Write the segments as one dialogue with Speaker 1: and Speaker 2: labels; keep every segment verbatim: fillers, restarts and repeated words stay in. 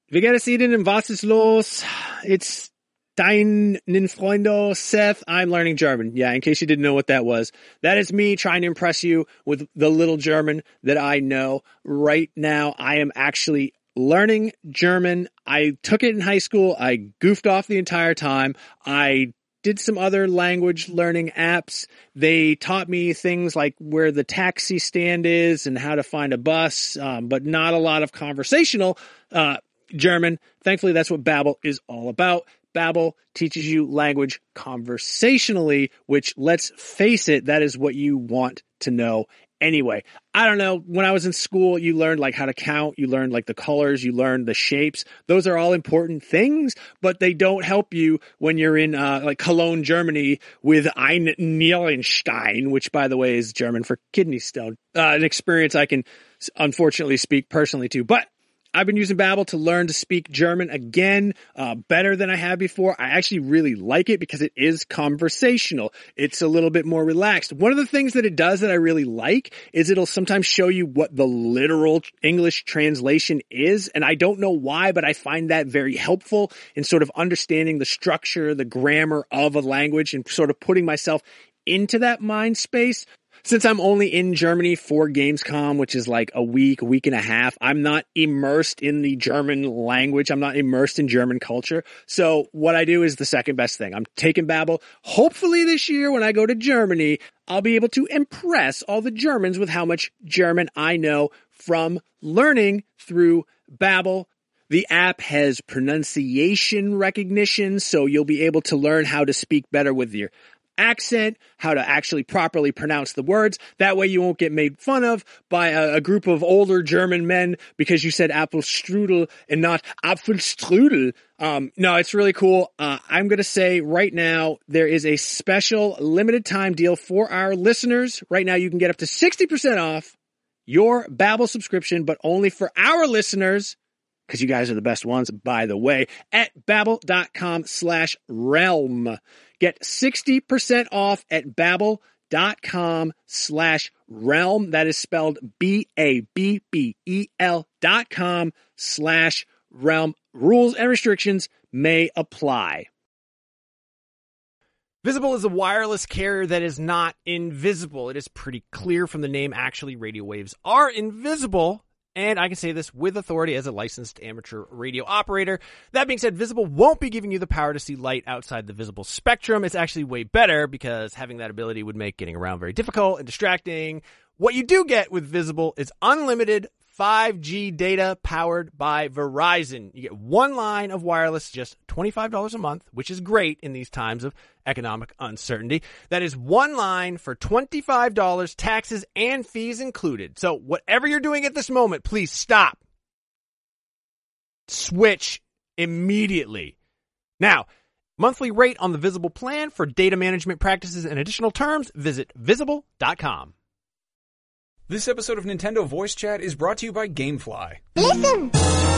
Speaker 1: Wie geht es Ihnen? Was ist los? It's deinen Freunde Seth. I'm learning German. Yeah, in case you didn't know what that was. That is me trying to impress you with the little German that I know. Right now, I am actually learning German. I took it in high school. I goofed off the entire time. I did some other language learning apps. They taught me things like where the taxi stand is and how to find a bus, um, but not a lot of conversational uh German. Thankfully, that's what Babbel is all about. Babbel teaches you language conversationally, which, let's face it, that is what you want to know anyway. I don't know. When I was in school, you learned like how to count. You learned like the colors. You learned the shapes. Those are all important things, but they don't help you when you're in uh, like Cologne, Germany with Ein Nierenstein, which, by the way, is German for kidney stone. Uh, an experience I can unfortunately speak personally to, but I've been using Babbel to learn to speak German again, uh, better than I had before. I actually really like it because it is conversational. It's a little bit more relaxed. One of the things that it does that I really like is it'll sometimes show you what the literal English translation is. And I don't know why, but I find that very helpful in sort of understanding the structure, the grammar of a language and sort of putting myself into that mind space. Since I'm only in Germany for Gamescom, which is like a week, a week and a half, I'm not immersed in the German language. I'm not immersed in German culture. So what I do is the second best thing. I'm taking Babbel. Hopefully this year when I go to Germany, I'll be able to impress all the Germans with how much German I know from learning through Babbel. The app has pronunciation recognition, so you'll be able to learn how to speak better with your accent, how to actually properly pronounce the words. That way you won't get made fun of by a, a group of older German men because you said Apfelstrudel and not Apfelstrudel. Um, no, it's really cool. Uh, I'm going to say right now there is a special limited time deal for our listeners. Right now you can get up to sixty percent off your Babbel subscription, but only for our listeners, because you guys are the best ones, by the way, at babbel.com slash realm. Get sixty percent off at babbel.com slash realm. That is spelled B A B B E L dot com slash realm. Rules and restrictions may apply. Visible is a wireless carrier that is not invisible. It is pretty clear from the name. Actually, radio waves are invisible. And I can say this with authority as a licensed amateur radio operator. That being said, Visible won't be giving you the power to see light outside the visible spectrum. It's actually way better because having that ability would make getting around very difficult and distracting. What you do get with Visible is unlimited five G data powered by Verizon. You get one line of wireless, just twenty-five dollars a month, which is great in these times of economic uncertainty. That is one line for twenty-five dollars, taxes and fees included. So whatever you're doing at this moment, please stop. Switch immediately. Now, monthly rate on the Visible plan for data management practices and additional terms, visit visible dot com.
Speaker 2: This episode of Nintendo Voice Chat is brought to you by Gamefly.
Speaker 3: Listen!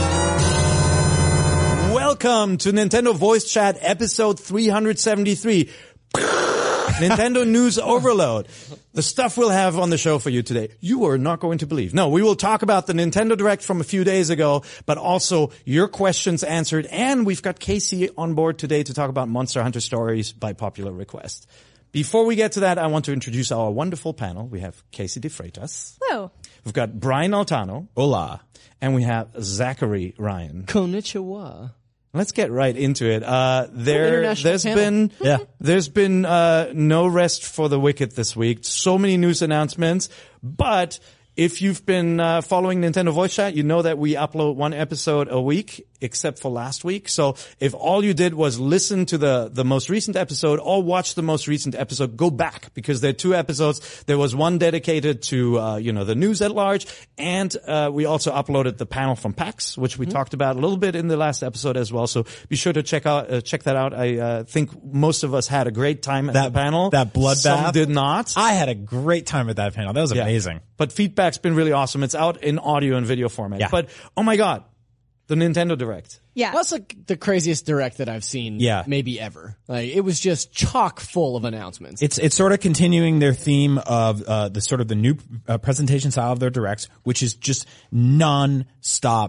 Speaker 4: Welcome to Nintendo Voice Chat episode three seventy-three. Nintendo News Overload. The stuff we'll have on the show for you today, you are not going to believe. No, we will talk about the Nintendo Direct from a few days ago, but also your questions answered. And we've got Casey on board today to talk about Monster Hunter Stories by popular request. Before we get to that, I want to introduce our wonderful panel. We have Casey De Freitas.
Speaker 5: Hello.
Speaker 4: We've got Brian Altano.
Speaker 6: Hola.
Speaker 4: And we have Zachary Ryan.
Speaker 5: Konnichiwa.
Speaker 4: Let's get right into it. Uh, there, there's
Speaker 5: panel.
Speaker 4: been,
Speaker 6: Yeah.
Speaker 4: there's been, uh, no rest for the wicked this week. So many news announcements, but if you've been, uh, following Nintendo Voice Chat, you know that we upload one episode a week, except for last week. So if all you did was listen to the, the most recent episode or watch the most recent episode, go back because there are two episodes. There was one dedicated to, uh, you know, the news at large. And, uh, we also uploaded the panel from PAX, which we mm-hmm. talked about a little bit in the last episode as well. So be sure to check out, uh, check that out. I, uh, think most of us had a great time at
Speaker 6: that
Speaker 4: the panel.
Speaker 6: That bloodbath.
Speaker 4: Some did not.
Speaker 6: I had a great time at that panel. That was
Speaker 4: Yeah.
Speaker 6: amazing.
Speaker 4: But feedback's been really awesome. It's out in audio and video format.
Speaker 6: Yeah.
Speaker 4: But, oh my God, the Nintendo Direct.
Speaker 5: Yeah.
Speaker 3: That's like the craziest direct that I've seen
Speaker 6: Yeah.
Speaker 3: maybe ever. Like it was just chock full of announcements.
Speaker 6: It's it's sort of continuing their theme of uh the sort of the new uh, presentation style of their directs, which is just non-stop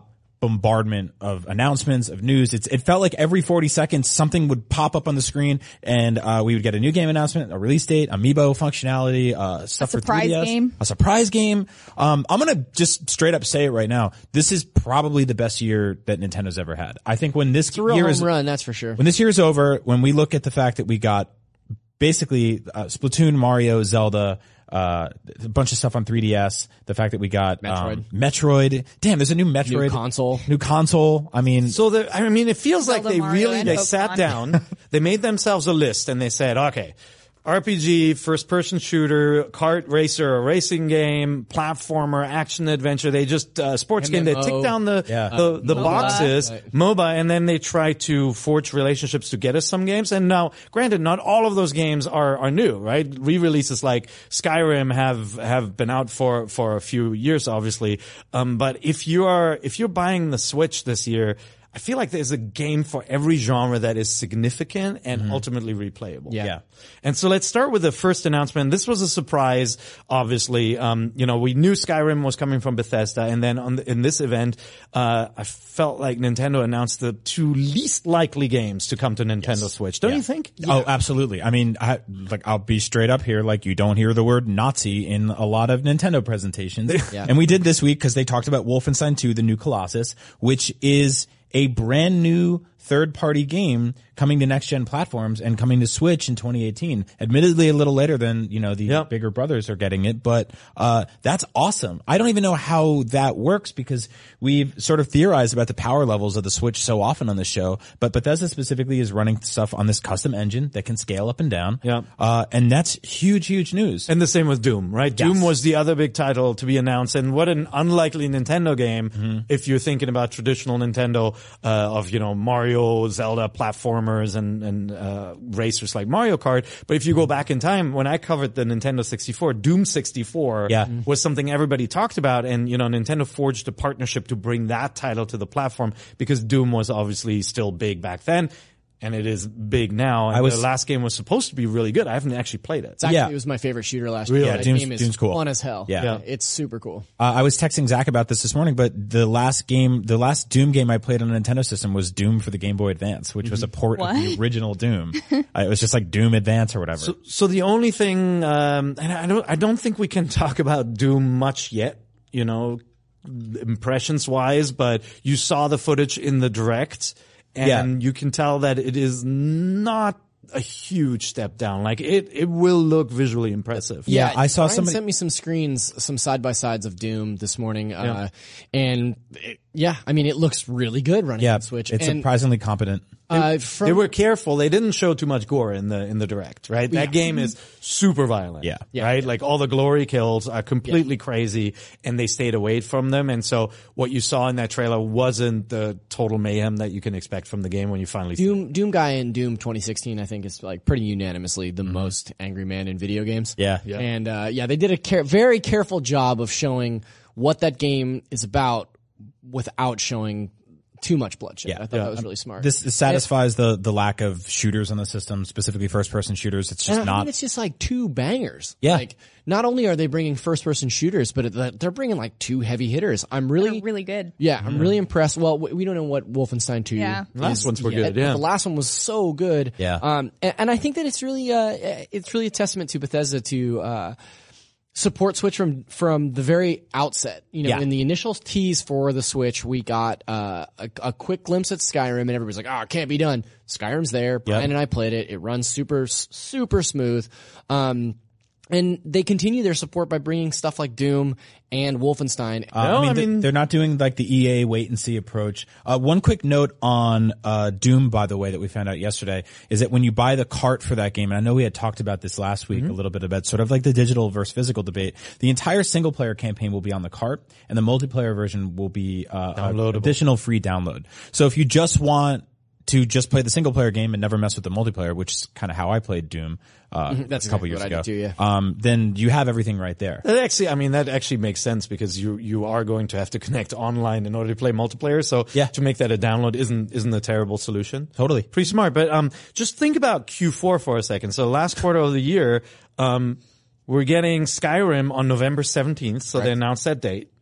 Speaker 6: bombardment of announcements, of news. It's, it felt like every forty seconds something would pop up on the screen, and uh we would get a new game announcement, a release date, amiibo functionality, uh stuff for
Speaker 5: surprise
Speaker 6: three D S,
Speaker 5: game.
Speaker 6: a surprise game. Um I'm gonna just straight up say it right now. This is probably the best year that Nintendo's ever had. I think when this
Speaker 3: It's a real
Speaker 6: year
Speaker 3: home
Speaker 6: is
Speaker 3: run, that's for sure.
Speaker 6: when this year is over, when we look at the fact that we got basically uh, Splatoon, Mario, Zelda, uh, a bunch of stuff on three D S. The fact that we got
Speaker 3: Metroid.
Speaker 6: um, Metroid. Damn, there's a new Metroid
Speaker 3: New console.
Speaker 6: New console. I mean,
Speaker 4: So the, I mean, it feels like
Speaker 5: Zelda,
Speaker 4: they
Speaker 5: Mario,
Speaker 4: really,
Speaker 5: and
Speaker 4: they
Speaker 5: Pokemon.
Speaker 4: sat down, they made themselves a list and they said, okay, R P G, first person shooter, kart racer, a racing game, platformer, action adventure. They just, uh, sports game. They
Speaker 3: M M O.
Speaker 4: tick down the,
Speaker 6: Yeah.
Speaker 4: the, the
Speaker 5: MOBA.
Speaker 4: boxes,
Speaker 3: Right.
Speaker 4: MOBA, and then they try to forge relationships to get us some games. And now, granted, not all of those games are, are new, right? Re-releases like Skyrim have, have been out for, for a few years, obviously. Um, but if you are, if you're buying the Switch this year, I feel like there's a game for every genre that is significant and ultimately replayable.
Speaker 3: Yeah.
Speaker 6: Yeah.
Speaker 4: And so let's start with the first announcement. This was a surprise, obviously. Um, you know, we knew Skyrim was coming from Bethesda, and then on the, in this event, uh, I felt like Nintendo announced the two least likely games to come to Nintendo Switch. Don't
Speaker 6: Yeah.
Speaker 4: you think?
Speaker 6: Oh, absolutely. I mean, I, like, I'll be straight up here. Like, you don't hear the word Nazi in a lot of Nintendo presentations.
Speaker 3: Yeah.
Speaker 6: And we did this week because they talked about Wolfenstein two, the new Colossus, which is a brand new third-party game coming to next-gen platforms and coming to Switch in twenty eighteen. Admittedly, a little later than, you know, the
Speaker 4: Yep.
Speaker 6: bigger brothers are getting it, but uh that's awesome. I don't even know how that works because we've sort of theorized about the power levels of the Switch so often on the show, but Bethesda specifically is running stuff on this custom engine that can scale up and down.
Speaker 4: Yep.
Speaker 6: Uh, and that's huge, huge news.
Speaker 4: And the same with Doom, right?
Speaker 6: Yes.
Speaker 4: Doom was the other big title to be announced, and what an unlikely Nintendo game
Speaker 6: Mm-hmm.
Speaker 4: if you're thinking about traditional Nintendo uh, of, you know, Mario, Zelda, platformers, and, and uh, racers like Mario Kart. But if you go back in time, when I covered the Nintendo sixty-four, Doom sixty-four
Speaker 6: Yeah.
Speaker 4: was something everybody talked about, and, you know, Nintendo forged a partnership to bring that title to the platform because Doom was obviously still big back then. And it is big now. And
Speaker 6: I was-
Speaker 4: the last game was supposed to be really good. I haven't actually played it.
Speaker 3: It's actually,
Speaker 6: Yeah.
Speaker 3: it was my favorite shooter last
Speaker 4: Really?
Speaker 3: year.
Speaker 6: Yeah,
Speaker 3: That
Speaker 6: Doom's-
Speaker 3: game is
Speaker 6: Doom's cool.
Speaker 3: fun as hell.
Speaker 6: Yeah.
Speaker 4: Yeah.
Speaker 3: It's super cool.
Speaker 6: Uh, I was texting Zach about this this morning, but the last game, the last Doom game I played on a Nintendo system was Doom for the Game Boy Advance, which was a port of the
Speaker 5: What?
Speaker 6: original Doom. uh, it was just like Doom Advance or whatever.
Speaker 4: So, so the only thing, um, and I don't, I don't think we can talk about Doom much yet, you know, impressions wise, but you saw the footage in the direct, and
Speaker 6: Yeah.
Speaker 4: you can tell that it is not a huge step down. Like it, it will look visually impressive.
Speaker 6: Yeah, I saw
Speaker 3: Brian
Speaker 6: somebody-
Speaker 3: sent me some screens, some side by sides of Doom this morning, uh, and it, yeah, I mean, it looks really good running
Speaker 6: yeah,
Speaker 3: on Switch.
Speaker 6: it's
Speaker 3: and,
Speaker 6: surprisingly competent.
Speaker 3: uh, from,
Speaker 4: They were careful. They didn't show too much gore in the in the direct, right? That game is super violent,
Speaker 6: Yeah.
Speaker 3: Yeah.
Speaker 4: right? Like all the glory kills are completely crazy, and they stayed away from them. And so what you saw in that trailer wasn't the total mayhem that you can expect from the game when you finally see it.
Speaker 3: Doom, Doom guy in Doom twenty sixteen, I think, is like pretty unanimously the most angry man in video games.
Speaker 6: Yeah.
Speaker 4: Yeah.
Speaker 3: And, uh, yeah, they did a care- very careful job of showing what that game is about without showing too much bloodshed.
Speaker 6: Yeah.
Speaker 3: I thought
Speaker 6: Yeah.
Speaker 3: that was really smart.
Speaker 6: This, this satisfies the, the lack of shooters on the system, specifically first person shooters. It's just
Speaker 3: And I
Speaker 6: not.
Speaker 3: mean, it's just like two bangers.
Speaker 6: Yeah.
Speaker 3: Like, not only are they bringing first person shooters, but it, they're bringing like two heavy hitters. I'm really,
Speaker 5: They're really good.
Speaker 3: yeah, I'm really impressed. Well, we we don't know what Wolfenstein two
Speaker 5: Yeah.
Speaker 3: is
Speaker 4: Last ones were
Speaker 3: yet,
Speaker 4: good, yeah.
Speaker 3: but the last one was so good.
Speaker 6: Yeah.
Speaker 3: Um, and, and I think that it's really, uh, it's really a testament to Bethesda to, uh, support Switch from from the very outset. You know,
Speaker 6: Yeah.
Speaker 3: in the initial tease for the Switch, we got uh, a, a quick glimpse at Skyrim, and everybody's like, "Oh, it can't be done." Skyrim's there. Brian and I played it. It runs super super smooth. Um, and they continue their support by bringing stuff like Doom and Wolfenstein.
Speaker 6: Uh,
Speaker 4: No,
Speaker 6: I mean,
Speaker 4: I
Speaker 6: th-
Speaker 4: mean-
Speaker 6: they're not doing like the E A wait and see approach. Uh, one quick note on, uh, Doom, by the way, that we found out yesterday is that when you buy the cart for that game, and I know we had talked about this last week a little bit about sort of like the digital versus physical debate, the entire single player campaign will be on the cart and the multiplayer version will be, uh, an
Speaker 4: Downloadable.
Speaker 6: additional free download. So if you just want to just play the single player game and never mess with the multiplayer, which is kind of how I played Doom, uh,
Speaker 3: That's
Speaker 6: a couple
Speaker 3: exactly
Speaker 6: years
Speaker 3: what I
Speaker 6: ago.
Speaker 3: did too, yeah.
Speaker 6: Um, then you have everything right there.
Speaker 4: That actually, I mean, that actually makes sense because you you are going to have to connect online in order to play multiplayer. So
Speaker 6: Yeah.
Speaker 4: to make that a download isn't isn't a terrible solution.
Speaker 6: Totally.
Speaker 4: Pretty smart. But um, just think about Q four for a second. So last quarter of the year, um, we're getting Skyrim on November seventeenth. So they announced that date.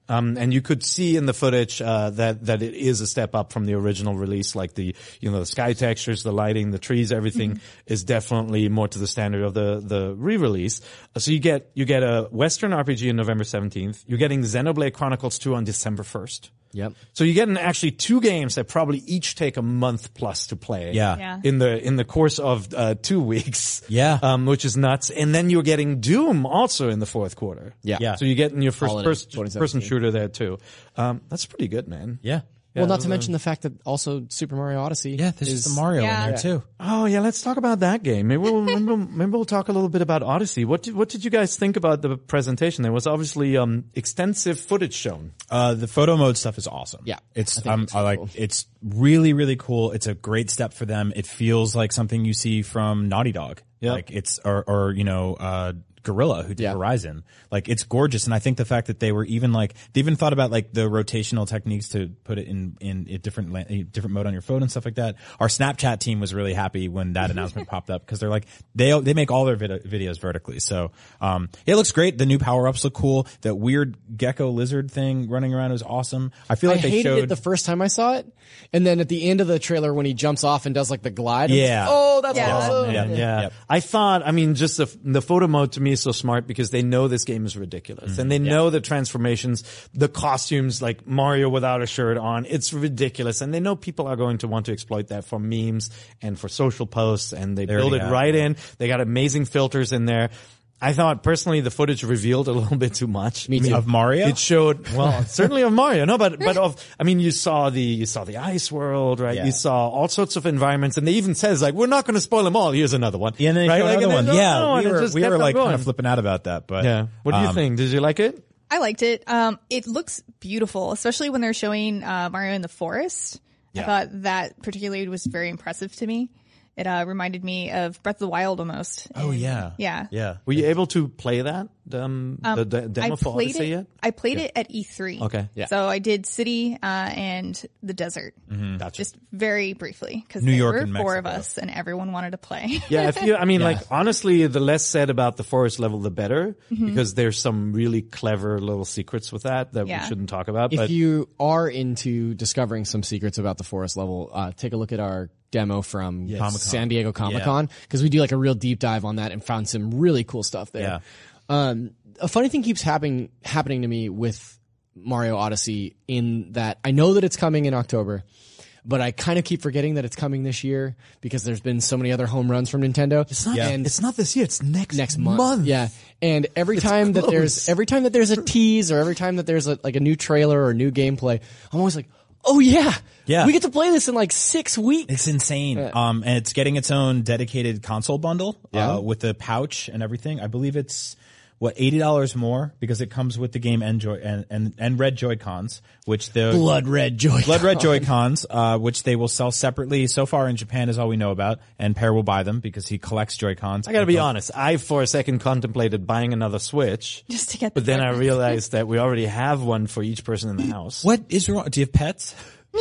Speaker 4: Um, and you could see in the footage uh, that that it is a step up from the original release. Like the you know the sky textures, the lighting, the trees, everything mm-hmm. is definitely more to the standard of the the re-release. So you get you get a Western R P G on November seventeenth. You're getting Xenoblade Chronicles two on December first.
Speaker 3: Yep.
Speaker 4: So you're getting actually two games that probably each take a month plus to play.
Speaker 6: Yeah.
Speaker 5: Yeah.
Speaker 4: In the in the course of uh, two weeks.
Speaker 6: Yeah.
Speaker 4: Um, which is nuts. And then you're getting Doom also in the fourth quarter.
Speaker 3: Yeah.
Speaker 6: Yeah.
Speaker 4: So you're getting your first
Speaker 3: Holiday,
Speaker 4: person,
Speaker 3: twenty seventeen.
Speaker 4: person shooter there too. Um, that's pretty good, man.
Speaker 6: Yeah.
Speaker 3: Well, not
Speaker 4: Yeah,
Speaker 3: to mention the fact that also Super Mario Odyssey.
Speaker 6: Yeah, there's
Speaker 3: is,
Speaker 6: the Mario
Speaker 5: Yeah.
Speaker 6: in there too.
Speaker 4: Oh yeah, let's talk about that game. Maybe we'll maybe, maybe we'll talk a little bit about Odyssey. What did what did you guys think about the presentation? There was obviously um extensive footage shown.
Speaker 6: Uh, the photo mode stuff is awesome.
Speaker 3: Yeah,
Speaker 6: It's,
Speaker 3: I think
Speaker 6: um,
Speaker 3: it's
Speaker 6: I like,
Speaker 3: cool.
Speaker 6: it's really, really cool. It's a great step for them. It feels like something you see from Naughty Dog.
Speaker 4: Yep.
Speaker 6: Like it's, or, or, you know, uh, Gorilla who did
Speaker 3: Yeah.
Speaker 6: Horizon. Like it's gorgeous. And I think the fact that they were even like, they even thought about like the rotational techniques to put it in, in a different, la- a different mode on your phone and stuff like that. Our Snapchat team was really happy when that announcement popped up because they're like, they, they make all their vid- videos vertically. So, um, it looks great. The new power ups look cool. That weird gecko lizard thing running around was awesome. I feel like
Speaker 3: I
Speaker 6: they
Speaker 3: hated
Speaker 6: showed
Speaker 3: it the first time I saw it, and then at the end of the trailer when he jumps off and does like the glide. I'm
Speaker 6: Yeah.
Speaker 3: just, oh, that's
Speaker 5: Yeah.
Speaker 3: awesome.
Speaker 6: Yeah.
Speaker 4: Yeah.
Speaker 6: Yep.
Speaker 4: I thought, I mean, just the, the photo mode to me is so smart because they know this game is ridiculous and they know the transformations, the costumes, like Mario without a shirt on. It's ridiculous. And they know people are going to want to exploit that for memes and for social posts, and they,
Speaker 6: They
Speaker 4: build
Speaker 6: already
Speaker 4: it
Speaker 6: have.
Speaker 4: right in. They got amazing filters in there. I thought personally the footage revealed a little bit too much.
Speaker 3: Me
Speaker 4: I mean,
Speaker 3: too.
Speaker 6: Of Mario?
Speaker 4: It showed, well, certainly of Mario, no, but, but of, I mean, you saw the, you saw the ice world, right?
Speaker 6: Yeah.
Speaker 4: You saw all sorts of environments, and they even says like, we're not going to spoil them all. Here's another one.
Speaker 6: Yeah, and then they
Speaker 4: right?
Speaker 6: showed
Speaker 4: Like,
Speaker 6: another
Speaker 4: and
Speaker 6: one.
Speaker 4: then,
Speaker 6: Yeah,
Speaker 4: no, and
Speaker 6: we
Speaker 4: it
Speaker 6: were,
Speaker 4: just
Speaker 6: we
Speaker 4: kept
Speaker 6: were
Speaker 4: on
Speaker 6: like kind
Speaker 4: going.
Speaker 6: of flipping out about that, but
Speaker 4: Yeah. What do you
Speaker 6: um,
Speaker 4: think? Did you like it?
Speaker 5: I liked it. Um, it looks beautiful, especially when they're showing uh, Mario in the forest.
Speaker 6: Yeah.
Speaker 5: I thought that particularly was very impressive to me. It uh, reminded me of Breath of the Wild almost.
Speaker 6: Oh
Speaker 5: And,
Speaker 6: yeah.
Speaker 5: yeah.
Speaker 6: Yeah.
Speaker 4: Were you able to play that? Um, the de- demo
Speaker 5: I
Speaker 4: for
Speaker 5: played
Speaker 4: Odyssey
Speaker 5: it.
Speaker 4: yet?
Speaker 5: I played it at E three.
Speaker 4: Okay.
Speaker 3: Yeah.
Speaker 5: So I did city uh, and the desert,
Speaker 4: Gotcha.
Speaker 5: just very briefly, because
Speaker 6: New
Speaker 5: there
Speaker 6: York
Speaker 5: were
Speaker 6: and
Speaker 5: four of
Speaker 6: Mexico.
Speaker 5: us, and everyone wanted to play.
Speaker 4: Yeah, if you, I mean,
Speaker 6: Yeah.
Speaker 4: like, honestly, the less said about the forest level, the better,
Speaker 5: Mm-hmm.
Speaker 4: because there's some really clever little secrets with that that
Speaker 5: Yeah.
Speaker 4: we shouldn't talk about.
Speaker 3: If
Speaker 4: But
Speaker 3: you are into discovering some secrets about the forest level, uh, take a look at our demo from
Speaker 6: Comic-Con.
Speaker 3: San Diego Comic Con, because we do like a real deep dive on that and found some really cool stuff there.
Speaker 6: Yeah.
Speaker 3: Um, a funny thing keeps happening happening to me with Mario Odyssey in that I know that it's coming in October, but I kind of keep forgetting that it's coming this year because there's been so many other home runs from Nintendo.
Speaker 4: it's not,
Speaker 3: and
Speaker 4: it's not this year, it's next,
Speaker 3: next month. Yeah. And every time that
Speaker 4: close.
Speaker 3: there's every time that there's a tease or every time that there's a, like a new trailer or new gameplay, I'm always like, "Oh yeah.
Speaker 6: Yeah.
Speaker 3: We get to play this in like six weeks."
Speaker 6: It's insane. Um, and it's getting its own dedicated console bundle,
Speaker 3: Yeah.
Speaker 6: uh, with the pouch and everything. I believe it's, what, eighty dollars more because it comes with the game and Joy, and, and, and red Joy-Cons, which the
Speaker 3: Blood red joy.
Speaker 6: Blood Red Joy-Cons, uh, which they will sell separately. So far in Japan is all we know about, and Pear will buy them because he collects Joy-Cons.
Speaker 4: I gotta be honest. I, for a second, contemplated buying another Switch,
Speaker 5: Just to get
Speaker 4: but
Speaker 5: the
Speaker 4: then I realized that we already have one for each person in the house.
Speaker 6: What is wrong? Do you have pets?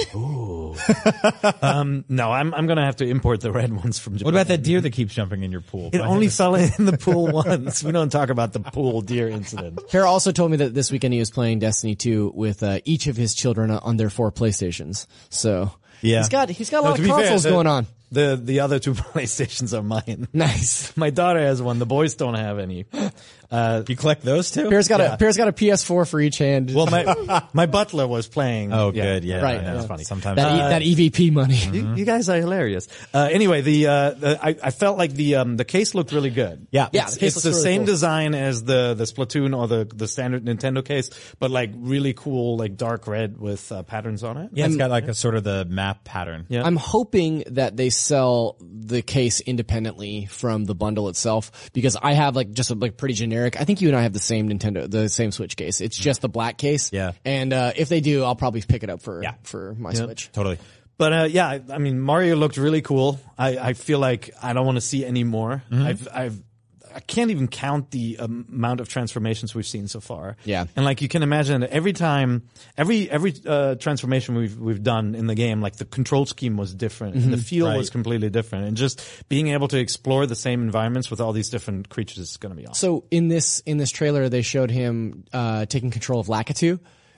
Speaker 4: Um, no, I'm I'm gonna have to import the red ones from Japan.
Speaker 6: What about that deer that keeps jumping in your pool?
Speaker 4: It only fell in the pool once. We don't talk about the pool deer incident.
Speaker 3: Pear also told me that this weekend he was playing Destiny two with uh, each of his children on their four PlayStations. So
Speaker 6: Yeah.
Speaker 3: he's got he's got a
Speaker 4: No,
Speaker 3: lot
Speaker 4: to
Speaker 3: of
Speaker 4: be fair,
Speaker 3: consoles
Speaker 4: the-
Speaker 3: going on.
Speaker 4: The the other two PlayStations are mine.
Speaker 3: Nice.
Speaker 4: My daughter has one. The boys don't have any. Uh,
Speaker 6: you collect those too?
Speaker 3: Pear's got
Speaker 4: Yeah.
Speaker 3: a Pear's got a P S four for each hand.
Speaker 4: well, my my butler was playing.
Speaker 6: Oh, good. Yeah.
Speaker 3: Right,
Speaker 6: I know.
Speaker 3: yeah.
Speaker 6: It's funny. Sometimes.
Speaker 3: that, e- that E V P money.
Speaker 4: You, you guys are hilarious. Uh, anyway, the, uh, the I, I felt like the um, the case looked really good.
Speaker 6: Yeah.
Speaker 3: Yeah,
Speaker 4: it's,
Speaker 3: the case
Speaker 4: it's
Speaker 3: looks
Speaker 4: the
Speaker 3: really
Speaker 4: same
Speaker 3: cool.
Speaker 4: design as the the Splatoon or the the standard Nintendo case, but like really cool, like dark red with uh, patterns on it.
Speaker 6: Yeah, it's got like a sort of the map pattern.
Speaker 4: Yeah.
Speaker 3: I'm hoping that they sell the case independently from the bundle itself because I have like just a like pretty generic. I think you and I have the same Nintendo, the same Switch case. It's just the black case.
Speaker 6: Yeah.
Speaker 3: And uh, if they do, I'll probably pick it up for
Speaker 6: Yeah.
Speaker 3: for my Switch.
Speaker 6: Totally.
Speaker 4: But uh, yeah, I, I mean, Mario looked really cool. I, I feel like I don't want to see any more.
Speaker 3: Mm-hmm.
Speaker 4: I've, I've, I can't even count the um, amount of transformations we've seen so far.
Speaker 3: Yeah.
Speaker 4: And like you can imagine, every time, every every uh, transformation we've we've done in the game, like the control scheme was different, and the feel
Speaker 6: Right.
Speaker 4: was completely different, and just being able to explore the same environments with all these different creatures is going to be awesome.
Speaker 3: So in this in this trailer, they showed him uh, taking control of Lakitu.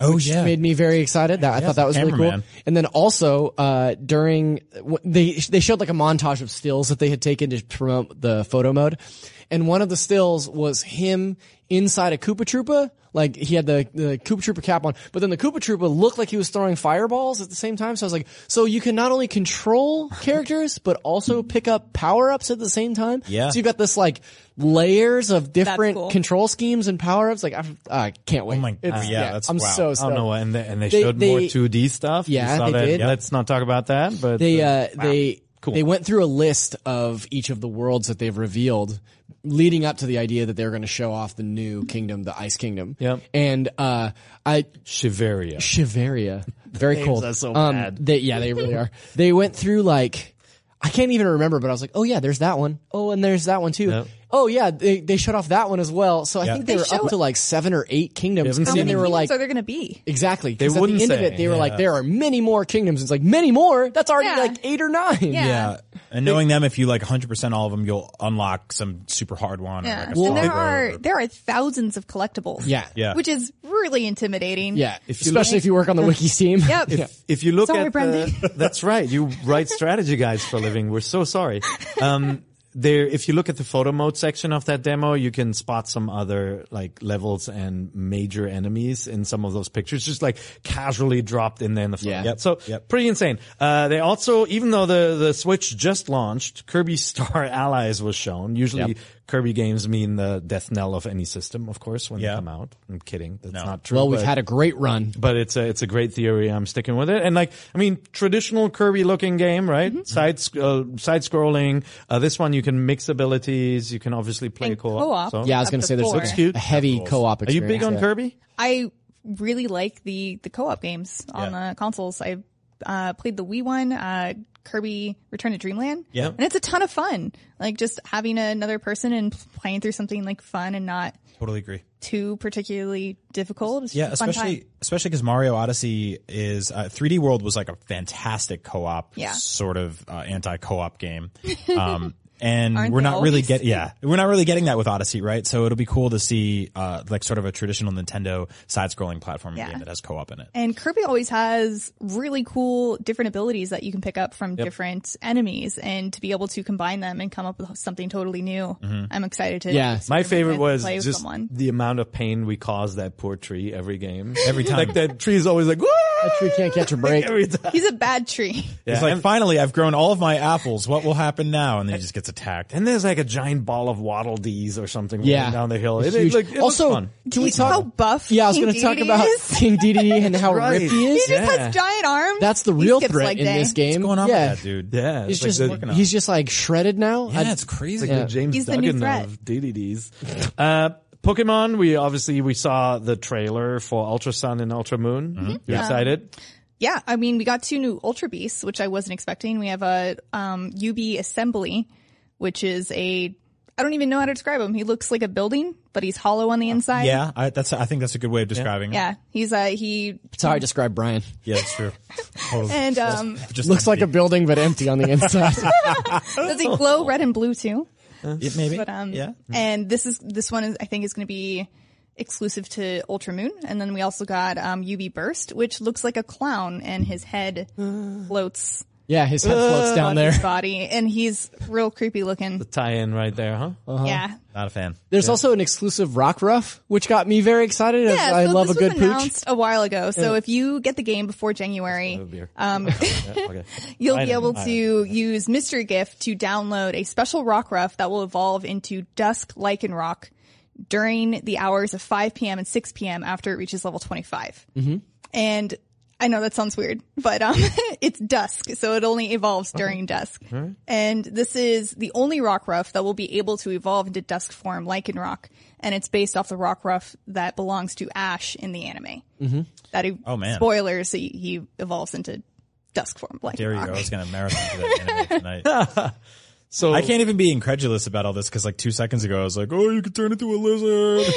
Speaker 6: Oh
Speaker 3: which
Speaker 6: yeah.
Speaker 3: made me very excited. That I thought that was really cool.
Speaker 6: Cameraman.
Speaker 3: And then also uh during w- they they showed like a montage of stills that they had taken to promote the photo mode, and one of the stills was him inside a Koopa Troopa. Like he had the the Koopa Troopa cap on, but then the Koopa Troopa looked like he was throwing fireballs at the same time. So I was like, so you can not only control characters but also pick up power ups at the same time.
Speaker 6: Yeah.
Speaker 3: So you got this like layers of different
Speaker 5: cool.
Speaker 3: control schemes and power ups. Like I uh, can't wait.
Speaker 6: Oh my-
Speaker 3: It's-
Speaker 6: yeah, that's-
Speaker 3: I'm
Speaker 6: wow.
Speaker 3: so
Speaker 4: I
Speaker 3: stoked.
Speaker 4: don't know, and they, and they,
Speaker 3: They-
Speaker 4: showed
Speaker 3: they-
Speaker 4: more two D stuff. You
Speaker 3: Yeah,
Speaker 4: saw
Speaker 3: they
Speaker 4: that.
Speaker 3: did.
Speaker 4: Let's not talk about that, but
Speaker 3: They
Speaker 4: uh,
Speaker 3: uh they
Speaker 4: Cool.
Speaker 3: they went through a list of each of the worlds that they've revealed leading up to the idea that they were going to show off the new kingdom, the Ice Kingdom.
Speaker 4: Yep.
Speaker 3: And uh I
Speaker 4: Shiveria.
Speaker 3: Shiveria. Very
Speaker 4: Names
Speaker 3: cold.
Speaker 4: are so
Speaker 3: um,
Speaker 4: bad.
Speaker 3: They, yeah, they really are. They went through like, I can't even remember, but I was like, oh yeah, there's that one. Oh, and there's that one too.
Speaker 4: Yep.
Speaker 3: Oh yeah, they, they shut off that one as well. So I
Speaker 6: Yeah.
Speaker 3: think they,
Speaker 5: They
Speaker 3: were
Speaker 5: show-
Speaker 3: up to like seven or eight kingdoms.
Speaker 4: haven't
Speaker 3: And
Speaker 5: How
Speaker 3: then
Speaker 4: seen
Speaker 5: many
Speaker 3: they were
Speaker 5: kingdoms
Speaker 3: like,
Speaker 5: are there going to be?
Speaker 3: exactly.
Speaker 4: They
Speaker 3: 'cause
Speaker 4: wouldn't
Speaker 3: at the end
Speaker 4: say,
Speaker 3: of it, they were
Speaker 6: yeah.
Speaker 3: like, there are many more kingdoms. It's like, many more? That's already
Speaker 5: Yeah.
Speaker 3: like eight or nine.
Speaker 5: Yeah.
Speaker 6: Yeah. And knowing them, if you like one hundred percent all of them, you'll unlock some super hard one.
Speaker 5: Yeah.
Speaker 6: Or like a
Speaker 5: and
Speaker 6: Star
Speaker 5: there
Speaker 6: Road
Speaker 5: are
Speaker 6: or-
Speaker 5: there are thousands of collectibles.
Speaker 3: Yeah.
Speaker 6: Yeah.
Speaker 5: Which is really intimidating.
Speaker 3: Yeah.
Speaker 4: If you
Speaker 3: Especially
Speaker 4: look-
Speaker 3: if you work on the Wikis team.
Speaker 5: Yep.
Speaker 3: Yeah.
Speaker 4: If you look
Speaker 5: Sorry,
Speaker 4: at
Speaker 5: Brendan.
Speaker 4: the, that's right. You write strategy guides for a living. We're so sorry. Um, there, if you look at the photo mode section of that demo, you can spot some other like levels and major enemies in some of those pictures, just like casually dropped in there in the photo.
Speaker 3: Yeah.
Speaker 4: Yep. So
Speaker 6: Yep.
Speaker 4: pretty insane. Uh, they also, even though the, the Switch just launched, Kirby Star Allies was shown. Usually
Speaker 3: Yep.
Speaker 4: Kirby games mean the death knell of any system, of course, when
Speaker 6: Yeah.
Speaker 4: they come out. I'm kidding. That's
Speaker 6: No.
Speaker 4: not true.
Speaker 3: Well, we've
Speaker 4: but-
Speaker 3: had a great run.
Speaker 4: but it's a it's a great theory. I'm sticking with it. And like, I mean, traditional Kirby looking game, right?
Speaker 5: Mm-hmm.
Speaker 4: Side sc- uh, side scrolling. Uh, this one you can mix abilities. You can obviously play
Speaker 5: And
Speaker 4: co-op.
Speaker 5: co-op.
Speaker 4: So.
Speaker 3: Yeah, I was
Speaker 5: Up
Speaker 3: going to
Speaker 5: to
Speaker 3: say there's
Speaker 5: four.
Speaker 3: a,
Speaker 5: Looks
Speaker 4: cute.
Speaker 3: a heavy co-op
Speaker 4: Are
Speaker 3: experience.
Speaker 4: you big on
Speaker 3: yeah.
Speaker 4: Kirby?
Speaker 5: I really like the the co-op games on
Speaker 6: Yeah.
Speaker 5: the consoles. I uh, played the Wii one, uh, Kirby Return to Dreamland.
Speaker 6: Yeah.
Speaker 5: And it's a ton of fun. Like just having another person and playing through something like fun and not
Speaker 6: Totally agree.
Speaker 5: too particularly difficult. It's
Speaker 6: Yeah,
Speaker 5: just a fun
Speaker 6: especially
Speaker 5: time.
Speaker 6: especially because Mario Odyssey is uh, three D World was like a fantastic co-op
Speaker 5: Yeah.
Speaker 6: sort of uh, anti-co-op game. Um, and
Speaker 5: Aren't
Speaker 6: we're
Speaker 5: they
Speaker 6: not really
Speaker 5: always?
Speaker 6: get yeah we're not really getting that with Odyssey, right? So it'll be cool to see uh, like sort of a traditional Nintendo side-scrolling platforming
Speaker 5: Yeah.
Speaker 6: game that has co-op in it.
Speaker 5: And Kirby always has really cool different abilities that you can pick up from different enemies, and to be able to combine them and come up with something totally new. I'm excited to
Speaker 3: Yeah.
Speaker 4: My
Speaker 5: experiment
Speaker 4: favorite
Speaker 5: with,
Speaker 4: was
Speaker 5: play with
Speaker 4: just
Speaker 5: someone.
Speaker 4: the amount of pain we cause that poor tree every game.
Speaker 6: Every time.
Speaker 4: like that tree is always like, "Wah!"
Speaker 3: That tree can't catch a break.
Speaker 4: every time.
Speaker 5: He's a bad tree.
Speaker 4: Yeah.
Speaker 6: It's like,
Speaker 4: and,
Speaker 6: finally, I've grown all of my apples. What will happen now? And then he just gets attacked.
Speaker 4: and there's like a giant ball of Waddle Dees or something
Speaker 3: Yeah.
Speaker 4: rolling down the hill. It,
Speaker 3: It's
Speaker 4: it,
Speaker 3: huge.
Speaker 4: like, it looks
Speaker 3: also,
Speaker 4: fun.
Speaker 3: can we
Speaker 5: He's how
Speaker 3: talk?
Speaker 5: buff
Speaker 3: Yeah, I was
Speaker 5: King
Speaker 3: going to talk
Speaker 5: Dedede
Speaker 3: about
Speaker 5: is.
Speaker 3: King Dedede and how
Speaker 4: right.
Speaker 3: ripped he is.
Speaker 5: He just
Speaker 4: Yeah.
Speaker 5: has giant arms.
Speaker 3: That's the
Speaker 5: He
Speaker 3: real
Speaker 5: skips
Speaker 3: threat
Speaker 5: like
Speaker 3: in
Speaker 5: day.
Speaker 3: this game.
Speaker 6: What's going on
Speaker 3: yeah.
Speaker 6: with that, dude?
Speaker 4: Yeah.
Speaker 3: He's
Speaker 4: it's
Speaker 3: just
Speaker 4: like the,
Speaker 3: he's just like shredded now.
Speaker 6: Yeah,
Speaker 3: I-
Speaker 6: it's crazy.
Speaker 4: like
Speaker 3: Yeah.
Speaker 4: the James
Speaker 5: He's the new
Speaker 4: Duggan
Speaker 5: threat.
Speaker 4: of D D Ds. Uh, Pokemon, we obviously, we saw the trailer for Ultra Sun and Ultra Moon.
Speaker 3: Mm-hmm.
Speaker 4: You excited?
Speaker 5: Yeah, I mean, we got two new Ultra Beasts, which I wasn't expecting. We have a um, U B Assembly, which is a I don't even know how to describe him. He looks like a building, but he's hollow on the inside.
Speaker 6: Yeah, I, that's I think that's a good way of describing it.
Speaker 5: Yeah, he's uh he
Speaker 3: That's how I describe Brian.
Speaker 6: Yeah, that's true. Totally.
Speaker 5: and um
Speaker 6: Just
Speaker 3: Looks like a building, but empty on the inside.
Speaker 5: does he glow red and blue too?
Speaker 6: Yeah, maybe.
Speaker 5: But um
Speaker 6: yeah.
Speaker 5: and this is this one is I think is going to be exclusive to Ultra Moon, and then we also got um U V Burst, which looks like a clown, and his head floats
Speaker 3: Yeah, his head floats down
Speaker 5: on
Speaker 3: there.
Speaker 5: his body, and he's real creepy looking.
Speaker 4: Tie-in right there, huh?
Speaker 5: Yeah.
Speaker 6: Not a fan.
Speaker 3: There's also an exclusive Rock Ruff, which got me very excited. as
Speaker 5: Yeah,
Speaker 3: I
Speaker 5: so
Speaker 3: love
Speaker 5: this
Speaker 3: a good
Speaker 5: was
Speaker 3: pooch.
Speaker 5: announced a while ago. So if you get the game before January,
Speaker 4: beer.
Speaker 5: um,
Speaker 4: Yeah, okay.
Speaker 5: you'll
Speaker 4: I
Speaker 5: be
Speaker 4: know,
Speaker 5: able
Speaker 4: I
Speaker 5: to use Mystery Gift to download a special Rock Ruff that will evolve into Dusk Lycanroc during the hours of five p.m. and six p.m. after it reaches level twenty-five. Mm-hmm. And I know that sounds weird, but um, it's dusk, so it only evolves during dusk. And this is the only Rock Ruff that will be able to evolve into dusk form, Lycanroc, and it's based off the Rock Ruff that belongs to Ash in the anime. Mm-hmm. That he,
Speaker 6: Oh, man.
Speaker 5: spoilers, he, he evolves into dusk form, Lycanroc.
Speaker 6: There you go. I was going to marathon to that anime tonight.
Speaker 4: So
Speaker 6: I can't even be incredulous about all this because like two seconds ago I was like, oh, you could turn into a lizard.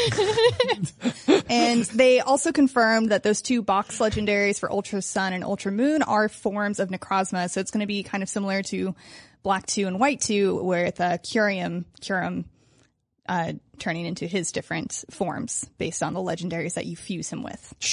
Speaker 5: And they also confirmed that those two box legendaries for Ultra Sun and Ultra Moon are forms of Necrozma. So it's going to be kind of similar to Black two and White two, with uh, Curium, Curium uh, turning into his different forms based on the legendaries that you fuse him with.
Speaker 3: Sure.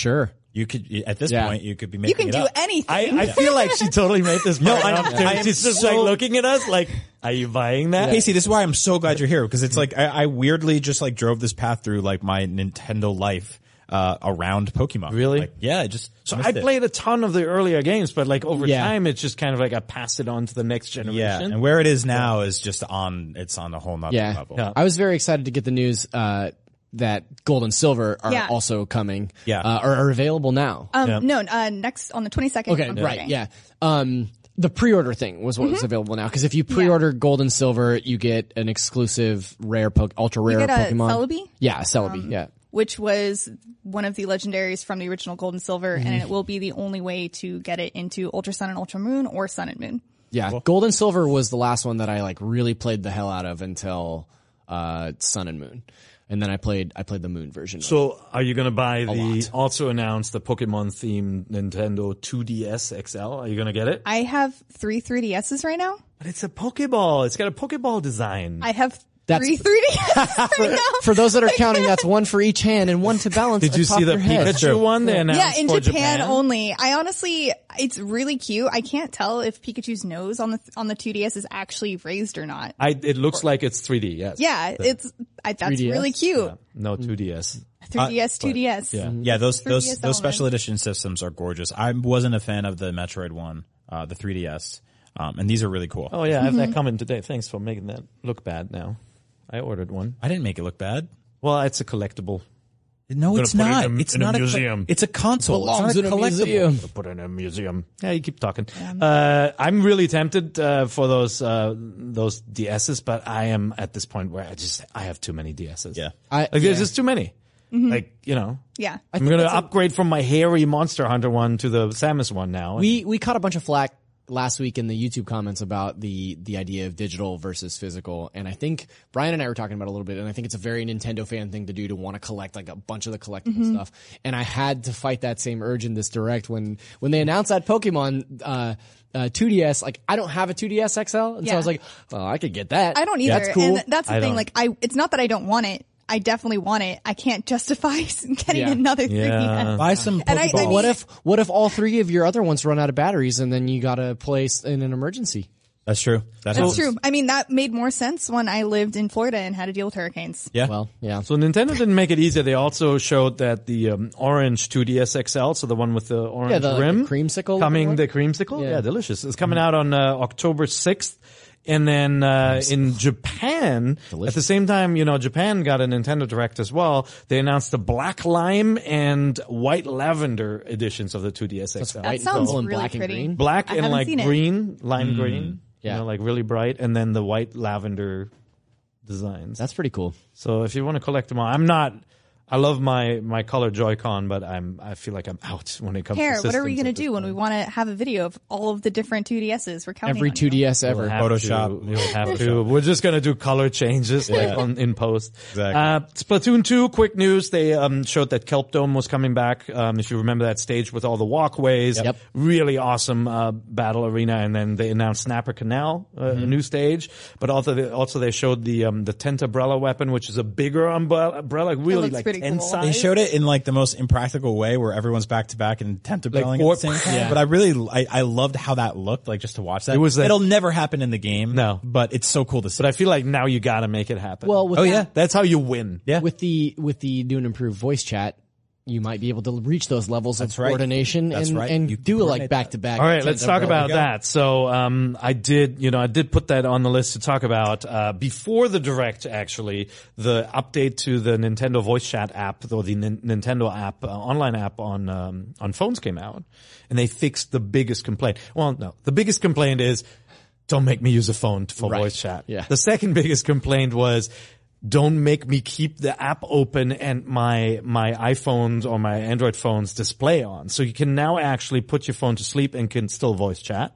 Speaker 6: You could, at this
Speaker 3: Yeah.
Speaker 6: point, you could be
Speaker 5: You
Speaker 6: making
Speaker 5: can
Speaker 6: it
Speaker 5: do
Speaker 6: up.
Speaker 5: anything.
Speaker 4: I, I feel like she totally made this.
Speaker 6: No,
Speaker 4: part
Speaker 6: I-
Speaker 4: up.
Speaker 6: I am
Speaker 4: She's just
Speaker 6: so-
Speaker 4: like looking at us like, are you buying that?
Speaker 6: Casey, this is why I'm so glad you're here, because it's like, I, I weirdly just like drove this path through like my Nintendo life, uh, around Pokemon.
Speaker 4: Really?
Speaker 6: Like, yeah, I just,
Speaker 4: So
Speaker 6: missed
Speaker 4: I
Speaker 6: it.
Speaker 4: played a ton of the earlier games, but like over
Speaker 3: Yeah.
Speaker 4: time, it's just kind of like I passed it on to the next generation.
Speaker 6: Yeah, and where it is now is just on, it's on a whole nother
Speaker 3: Yeah.
Speaker 6: level.
Speaker 4: Yeah.
Speaker 3: I was very excited to get the news uh, that Gold and Silver are
Speaker 5: Yeah.
Speaker 3: also coming.
Speaker 6: Yeah.
Speaker 3: uh, are, are available now.
Speaker 5: Um, no, uh, next on the twenty-second.
Speaker 3: Okay,
Speaker 5: on
Speaker 3: right,
Speaker 5: Friday.
Speaker 3: yeah. Um, the pre-order thing was what
Speaker 5: Mm-hmm.
Speaker 3: was available now, because if you pre-order Gold and Silver, you get an exclusive rare, po- ultra rare
Speaker 5: get a
Speaker 3: Pokemon.
Speaker 5: Celebi?
Speaker 3: Yeah, a Celebi. yeah.
Speaker 5: Which was one of the legendaries from the original Gold and Silver,
Speaker 3: Mm-hmm.
Speaker 5: and it will be the only way to get it into Ultra Sun and Ultra Moon or Sun and Moon.
Speaker 3: Yeah, Gold and Silver was the last one that I like really played the hell out of until uh, Sun and Moon, and then I played I played the Moon version.
Speaker 4: So are you going to buy the
Speaker 3: lot.
Speaker 4: also announced the Pokemon themed Nintendo two D S X L? Are you going to get it?
Speaker 5: I have three three D S's right now.
Speaker 4: But it's a Pokeball. It's got a Pokeball design.
Speaker 5: I have
Speaker 3: That's-
Speaker 5: three three D S's right now.
Speaker 3: For those that are counting, that's one for each hand and one to balance.
Speaker 4: Did you
Speaker 3: atop
Speaker 4: see the
Speaker 3: your head.
Speaker 4: Pikachu one they announced
Speaker 5: Yeah, in
Speaker 4: for
Speaker 5: Japan,
Speaker 4: Japan?
Speaker 5: only. I honestly, it's really cute. I can't tell if Pikachu's nose on the on the two D S is actually raised or not.
Speaker 4: I, it looks like it's three D, yes.
Speaker 5: Yeah, it's I, that's
Speaker 3: three D S?
Speaker 5: really cute.
Speaker 4: No two D S.
Speaker 5: three D S, two D S.
Speaker 4: Yeah.
Speaker 6: Yeah, those those
Speaker 5: three D S
Speaker 6: those special
Speaker 5: element.
Speaker 6: edition systems are gorgeous. I wasn't a fan of the Metroid one, uh, the three D S, um, and these are really cool.
Speaker 4: Oh yeah, I have
Speaker 5: Mm-hmm.
Speaker 4: that comment today. Thanks for making that look bad now. I ordered one.
Speaker 6: I didn't make it look bad.
Speaker 4: Well, it's a collectible.
Speaker 6: No, it's
Speaker 4: put it
Speaker 6: not.
Speaker 4: in a-
Speaker 6: it's
Speaker 4: in a
Speaker 6: not
Speaker 4: museum.
Speaker 6: it's a console.
Speaker 3: Belongs
Speaker 6: it's not
Speaker 3: in a
Speaker 6: collectible.
Speaker 3: museum.
Speaker 4: Put it in a museum. Yeah, you keep talking. Uh, I'm really tempted uh, for those uh, those D S's, but I am at this point where I just I have too many D S's.
Speaker 6: Yeah.
Speaker 3: I,
Speaker 4: like there's
Speaker 3: yeah.
Speaker 4: just too many. Like you know,
Speaker 5: Yeah.
Speaker 4: I'm gonna upgrade from my hairy Monster Hunter one to the Samus one now.
Speaker 3: We we caught a bunch of flack last week in the YouTube comments about the the idea of digital versus physical, and I think Brian and I were talking about it a little bit, and I think it's a very Nintendo fan thing to do, to want to collect like a bunch of the collectible stuff. And I had to fight that same urge in this direct when when they announced that Pokemon uh uh two D S. Like, I don't have a two D S X L, and so I
Speaker 5: Yeah.
Speaker 3: was like, well, I could get that.
Speaker 5: I don't either.
Speaker 3: That's cool.
Speaker 5: And that's the
Speaker 4: I
Speaker 5: thing.
Speaker 4: don't.
Speaker 5: Like, I, it's not that I don't want it. I definitely want it. I can't justify getting
Speaker 3: Yeah.
Speaker 5: another three D S.
Speaker 4: Yeah.
Speaker 6: Buy some
Speaker 5: And I- I
Speaker 6: Pokeballs.
Speaker 5: mean-
Speaker 3: what if what if all three of your other ones run out of batteries, and then you got to place in an emergency?
Speaker 6: That's true. That
Speaker 5: That's
Speaker 6: happens.
Speaker 5: true. I mean, that made more sense when I lived in Florida and had to deal with hurricanes.
Speaker 6: Yeah.
Speaker 3: Well, yeah.
Speaker 4: So Nintendo didn't make it easier. They also showed that the um, orange two D S X L, so the one with the orange
Speaker 3: Yeah, the, like,
Speaker 4: rim,
Speaker 3: the creamsicle
Speaker 4: coming.
Speaker 3: one?
Speaker 4: The creamsicle, yeah,
Speaker 3: Yeah.
Speaker 4: delicious. It's coming out on uh, October sixth. And then uh, in Japan, at the same time, you know, Japan got a Nintendo Direct as well. They announced the black lime and white lavender editions of the two D S X L.
Speaker 3: White and
Speaker 5: sounds
Speaker 3: purple and
Speaker 5: really
Speaker 3: black and
Speaker 5: pretty.
Speaker 3: green.
Speaker 4: Black
Speaker 5: I
Speaker 4: and
Speaker 5: haven't
Speaker 4: like
Speaker 5: seen it.
Speaker 4: green, lime green,
Speaker 3: Yeah.
Speaker 4: you know, like really bright, and then the white lavender designs.
Speaker 3: That's pretty cool.
Speaker 4: So if you want to collect them all, I'm not. I love my my color Joy-Con, but I'm I feel like I'm out when it comes to
Speaker 5: Hair,
Speaker 4: systems.
Speaker 5: what are we going to
Speaker 4: at this
Speaker 5: do when we
Speaker 4: point.
Speaker 5: want to have a video of all of the different two D S's? We're counting
Speaker 3: Every
Speaker 5: on
Speaker 3: two D S
Speaker 4: We'll
Speaker 3: ever.
Speaker 4: have
Speaker 6: Photoshop.
Speaker 4: To, we'll have to. We're just gonna do color changes like on, in post.
Speaker 6: Exactly.
Speaker 4: Uh, Splatoon two, quick news. They um, showed that Kelp Dome was coming back. Um, if you remember that stage with all the walkways,
Speaker 3: Yep.
Speaker 4: really awesome uh, battle arena. And then they announced Snapper Canal, uh,
Speaker 3: Mm-hmm.
Speaker 4: a new stage. But also, they, also they showed the um, the Tentabrella weapon, which is a bigger umbrella, umbrella really
Speaker 5: looks
Speaker 4: like
Speaker 5: pretty
Speaker 4: ten
Speaker 5: cool.
Speaker 4: size.
Speaker 6: They showed it in like the most impractical way where everyone's back to back and tentabelling
Speaker 4: four-
Speaker 6: at the same time.
Speaker 3: Yeah.
Speaker 6: But I really, I, I loved how that looked, like just to watch that.
Speaker 4: It was like-
Speaker 6: It'll never happen in the game.
Speaker 4: No.
Speaker 6: But it's so cool to see.
Speaker 4: But I feel like now you got to make it happen.
Speaker 3: Well, with
Speaker 4: oh
Speaker 3: that-
Speaker 4: yeah, that's how you win.
Speaker 6: Yeah.
Speaker 3: With the with the new and improved voice chat, you might be able to reach those levels
Speaker 6: That's
Speaker 3: of
Speaker 6: right.
Speaker 3: coordination
Speaker 6: That's
Speaker 3: and,
Speaker 6: right.
Speaker 3: and
Speaker 6: You can
Speaker 3: do it like
Speaker 6: coordinate
Speaker 3: back
Speaker 6: that.
Speaker 3: to back.
Speaker 4: All right, let's talk about
Speaker 6: go.
Speaker 4: that. So, um, I did, you know, I did put that on the list to talk about, uh, before the Direct, actually, the update to the Nintendo Voice Chat app, or the Nin- Nintendo app, uh, online app on, um, on phones came out, and they fixed the biggest complaint. Well, no, the biggest complaint is, don't make me use a phone for
Speaker 3: Right.
Speaker 4: voice chat.
Speaker 3: Yeah.
Speaker 4: The second biggest complaint was, don't make me keep the app open and my, my iPhones or my Android phones display on. So you can now actually put your phone to sleep and can still voice chat.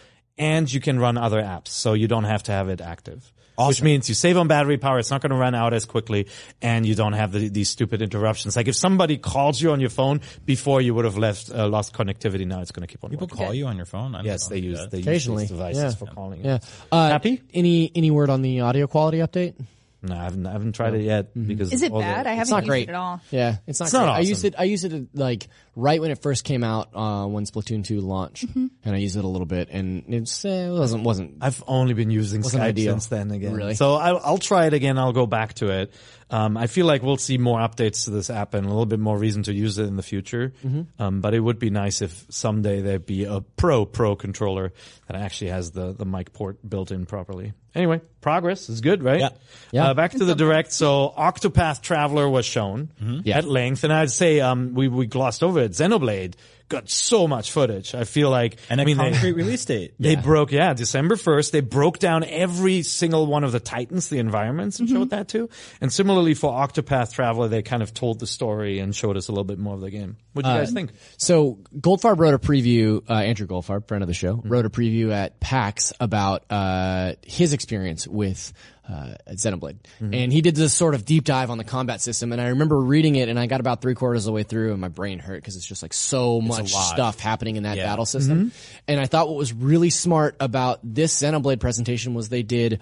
Speaker 4: And you can run other apps. So you don't have to have it active. Which means you save on battery power. It's not going to run out as quickly, and you don't have the, these stupid interruptions. Like if somebody calls you on your phone before you would have left, uh, lost connectivity, now it's going to keep on
Speaker 6: People
Speaker 4: working.
Speaker 6: call you on your phone? I don't
Speaker 4: Yes,
Speaker 6: know
Speaker 4: they
Speaker 6: if
Speaker 4: use
Speaker 6: that.
Speaker 4: they use
Speaker 3: Occasionally,
Speaker 4: these devices
Speaker 3: yeah.
Speaker 4: for calling.
Speaker 3: Yeah. Uh,
Speaker 4: Happy?
Speaker 3: Any any word on the audio quality update?
Speaker 4: No, I haven't, I haven't tried it yet because
Speaker 5: Is it
Speaker 4: all the-
Speaker 5: bad? I haven't
Speaker 3: It's not
Speaker 5: used
Speaker 3: great
Speaker 5: it at all.
Speaker 3: Yeah, it's not.
Speaker 4: It's
Speaker 3: great.
Speaker 4: not
Speaker 3: I used
Speaker 4: awesome.
Speaker 3: it. I used it like right when it first came out uh, when Splatoon two launched,
Speaker 5: Mm-hmm.
Speaker 3: and I used it a little bit, and it's, uh, it wasn't wasn't.
Speaker 4: I've only been using
Speaker 3: Wasn't
Speaker 4: Skype
Speaker 3: ideal.
Speaker 4: since then again.
Speaker 3: Really?
Speaker 4: So I'll, I'll try it again. I'll go back to it. Um, I feel like we'll see more updates to this app and a little bit more reason to use it in the future.
Speaker 3: Mm-hmm.
Speaker 4: Um, but it would be nice if someday there'd be a pro pro controller that actually has the, the mic port built in properly. Anyway, progress is good, right?
Speaker 6: Yeah.
Speaker 3: Yeah.
Speaker 4: Uh, back to the direct. So Octopath Traveler was shown
Speaker 3: Yeah.
Speaker 4: at length, and I'd say um, we we glossed over it. Xenoblade got so much footage. I feel like
Speaker 6: And a
Speaker 4: I mean, they-
Speaker 6: concrete release date.
Speaker 4: they broke, yeah, December first. They broke down every single one of the Titans, the environments, and showed that too. And similarly for Octopath Traveler, they kind of told the story and showed us a little bit more of the game. What do you guys think?
Speaker 3: So Goldfarb wrote a preview. Uh, Andrew Goldfarb, friend of the show,
Speaker 4: Mm-hmm.
Speaker 3: wrote a preview at PAX about uh, his experience with uh, Xenoblade,
Speaker 4: Mm-hmm.
Speaker 3: and he did this sort of deep dive on the combat system. And I remember reading it, and I got about three quarters of the way through, and my brain hurt because it's just like so much
Speaker 6: lot.
Speaker 3: stuff happening in that
Speaker 6: Yeah.
Speaker 3: battle system.
Speaker 4: Mm-hmm.
Speaker 3: And I thought what was really smart about this Xenoblade presentation was they did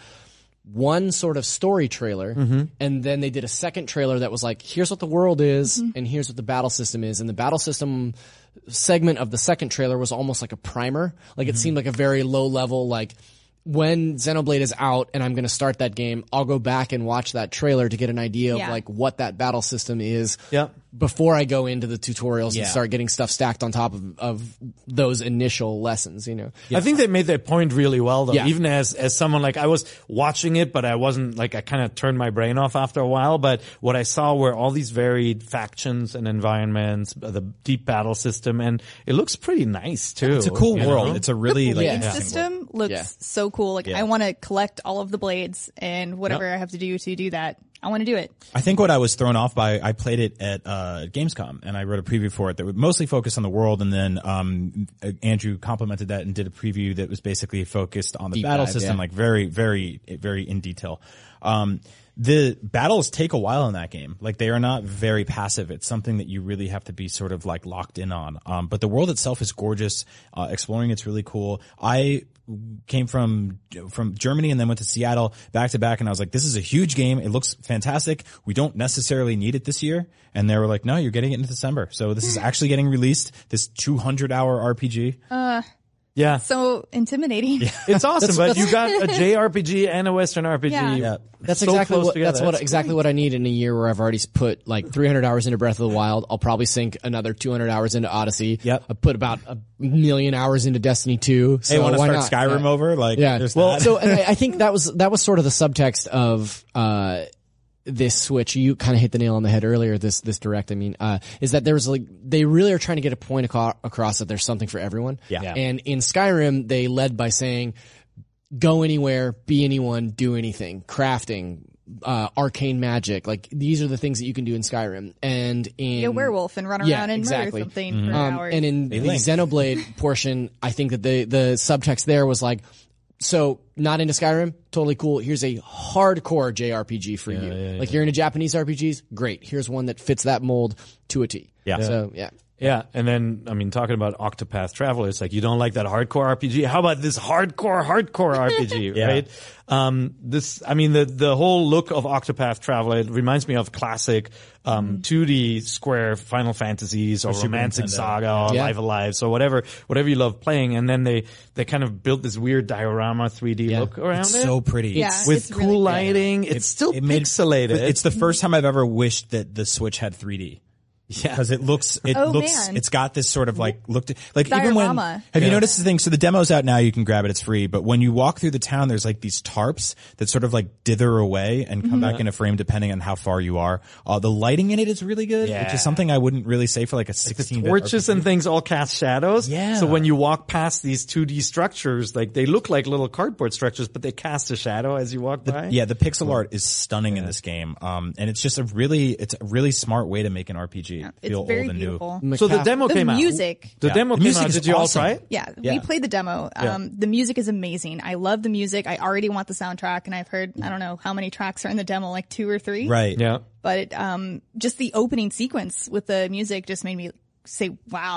Speaker 3: one sort of story trailer,
Speaker 4: Mm-hmm.
Speaker 3: and then they did a second trailer that was like, here's what the world is, and here's what the battle system is. And the battle system segment of the second trailer was almost like a primer. Like it seemed like a very low level, like, when Xenoblade is out and I'm going to start that game, I'll go back and watch that trailer to get an idea
Speaker 5: Yeah.
Speaker 3: of like what that battle system is
Speaker 4: Yep.
Speaker 3: before I go into the tutorials
Speaker 6: Yeah.
Speaker 3: and start getting stuff stacked on top of, of those initial lessons, you know.
Speaker 4: I think they made their point really well though.
Speaker 3: Yeah.
Speaker 4: Even as, as someone like, I was watching it, but I wasn't like, I kind of turned my brain off after a while. But what I saw were all these varied factions and environments, the deep battle system, and it looks pretty nice too.
Speaker 6: It's a cool
Speaker 4: you
Speaker 6: world.
Speaker 4: know?
Speaker 6: It's a really
Speaker 5: The
Speaker 6: like
Speaker 5: blade
Speaker 6: interesting world.
Speaker 5: system looks
Speaker 3: Yeah.
Speaker 5: so cool. Like
Speaker 6: Yeah.
Speaker 5: I want to collect all of the blades and whatever I have to do to do that. I want to do it.
Speaker 6: I think what I was thrown off by, I played it at uh, Gamescom, and I wrote a preview for it that would mostly focus on the world, and then um, Andrew complimented that and did a preview that was basically focused on the
Speaker 3: Deep
Speaker 6: battle
Speaker 3: dive,
Speaker 6: system,
Speaker 3: yeah.
Speaker 6: like very, very, very in detail. Um, the battles take a while in that game. Like they are not very passive. It's something that you really have to be sort of like locked in on. Um, but the world itself is gorgeous. Uh, exploring it's really cool. I came from from Germany and then went to Seattle back to back, and I was like, this is a huge game. It looks fantastic. We don't necessarily need it this year. And they were like, no, you're getting it in December. So this is actually getting released, this two hundred hour R P G.
Speaker 4: Yeah.
Speaker 5: So intimidating.
Speaker 4: It's awesome, but you got a J R P G and a Western R P G.
Speaker 5: Yeah.
Speaker 6: Yeah.
Speaker 3: That's
Speaker 4: so
Speaker 3: exactly
Speaker 4: close
Speaker 3: what,
Speaker 4: together.
Speaker 3: that's what
Speaker 4: That's
Speaker 3: exactly what I need in a year where I've already put like three hundred hours into Breath of the Wild. I'll probably sink another two hundred hours into Odyssey.
Speaker 6: Yep.
Speaker 3: I put about a million hours into Destiny two. So
Speaker 6: Hey, want to
Speaker 3: why
Speaker 6: start
Speaker 3: not?
Speaker 6: Skyrim
Speaker 3: Yeah.
Speaker 6: over? Like,
Speaker 3: Yeah.
Speaker 6: there's
Speaker 3: Well,
Speaker 6: that.
Speaker 3: so and I, I think that was that was sort of the subtext of uh this Switch. You kind of hit the nail on the head earlier. This this direct, I mean, uh, is that there was like they really are trying to get a point aco- across that there's something for everyone.
Speaker 6: Yeah. Yeah.
Speaker 3: And in Skyrim, they led by saying, "Go anywhere, be anyone, do anything, crafting." Uh, arcane magic, like these are the things that you can do in Skyrim, and in
Speaker 5: Be a werewolf and run around
Speaker 3: Yeah,
Speaker 5: and
Speaker 3: exactly.
Speaker 5: murder something for
Speaker 3: um,
Speaker 5: hours.
Speaker 3: and in the
Speaker 6: link.
Speaker 3: Xenoblade portion, I think that the the subtext there was like, so not into Skyrim, totally cool. Here's a hardcore J R P G for you. Like you're into Japanese R P Gs, great. Here's one that fits that mold to a T.
Speaker 6: Yeah.
Speaker 3: So yeah.
Speaker 4: Yeah, and then, I mean, talking about Octopath Traveler, it's like, you don't like that hardcore R P G? How about this hardcore, hardcore R P G,
Speaker 6: Yeah.
Speaker 4: right? Um, this, I mean, the, the whole look of Octopath Traveler, it reminds me of classic, um, two D Square Final Fantasies or
Speaker 6: Super
Speaker 4: Romancing
Speaker 6: Nintendo.
Speaker 4: Saga or
Speaker 3: Yeah.
Speaker 4: Live Alive, so whatever, whatever you love playing. And then they, they kind of built this weird diorama three D
Speaker 3: Yeah.
Speaker 4: look around
Speaker 6: It's
Speaker 4: it.
Speaker 6: so pretty.
Speaker 5: Yeah.
Speaker 4: with
Speaker 5: it's
Speaker 4: cool
Speaker 5: really good.
Speaker 4: lighting. It's still
Speaker 6: it made-
Speaker 4: pixelated.
Speaker 6: It's the first time I've ever wished that the Switch had three D. Yeah, because it looks, it
Speaker 5: Oh,
Speaker 6: looks,
Speaker 5: man.
Speaker 6: it's got this sort of like look, to, like even when,
Speaker 5: Diorama.
Speaker 6: have you
Speaker 4: Yeah.
Speaker 6: noticed the thing? So the demo's out now, you can grab it, it's free. But when you walk through the town, there's like these tarps that sort of like dither away and come back into frame depending on how far you are. Uh, the lighting in it is really good, which
Speaker 4: Yeah.
Speaker 6: is something I wouldn't really say for like a sixteen bit.
Speaker 4: torches and things all cast shadows.
Speaker 6: Yeah.
Speaker 4: So when you walk past these two D structures, like they look like little cardboard structures, but they cast a shadow as you walk by.
Speaker 6: Yeah, the pixel art is stunning in this game. Um, and it's just a really, it's a really smart way to make an R P G
Speaker 5: It's
Speaker 6: feel
Speaker 5: very
Speaker 6: old and
Speaker 5: beautiful.
Speaker 4: So the demo
Speaker 5: The
Speaker 4: came out.
Speaker 5: music.
Speaker 4: The
Speaker 6: Yeah.
Speaker 4: demo
Speaker 6: The
Speaker 4: came
Speaker 6: music
Speaker 4: out.
Speaker 6: is
Speaker 4: Did you all
Speaker 6: awesome.
Speaker 4: try it?
Speaker 5: Yeah,
Speaker 6: Yeah.
Speaker 5: we played the demo. Um, the music is amazing. I love the music. I already want the soundtrack, and I've heard I don't know how many tracks are in the demo, like two or three.
Speaker 6: new. Right.
Speaker 4: Yeah.
Speaker 5: But um, just the opening sequence with the music just made me say, "Wow,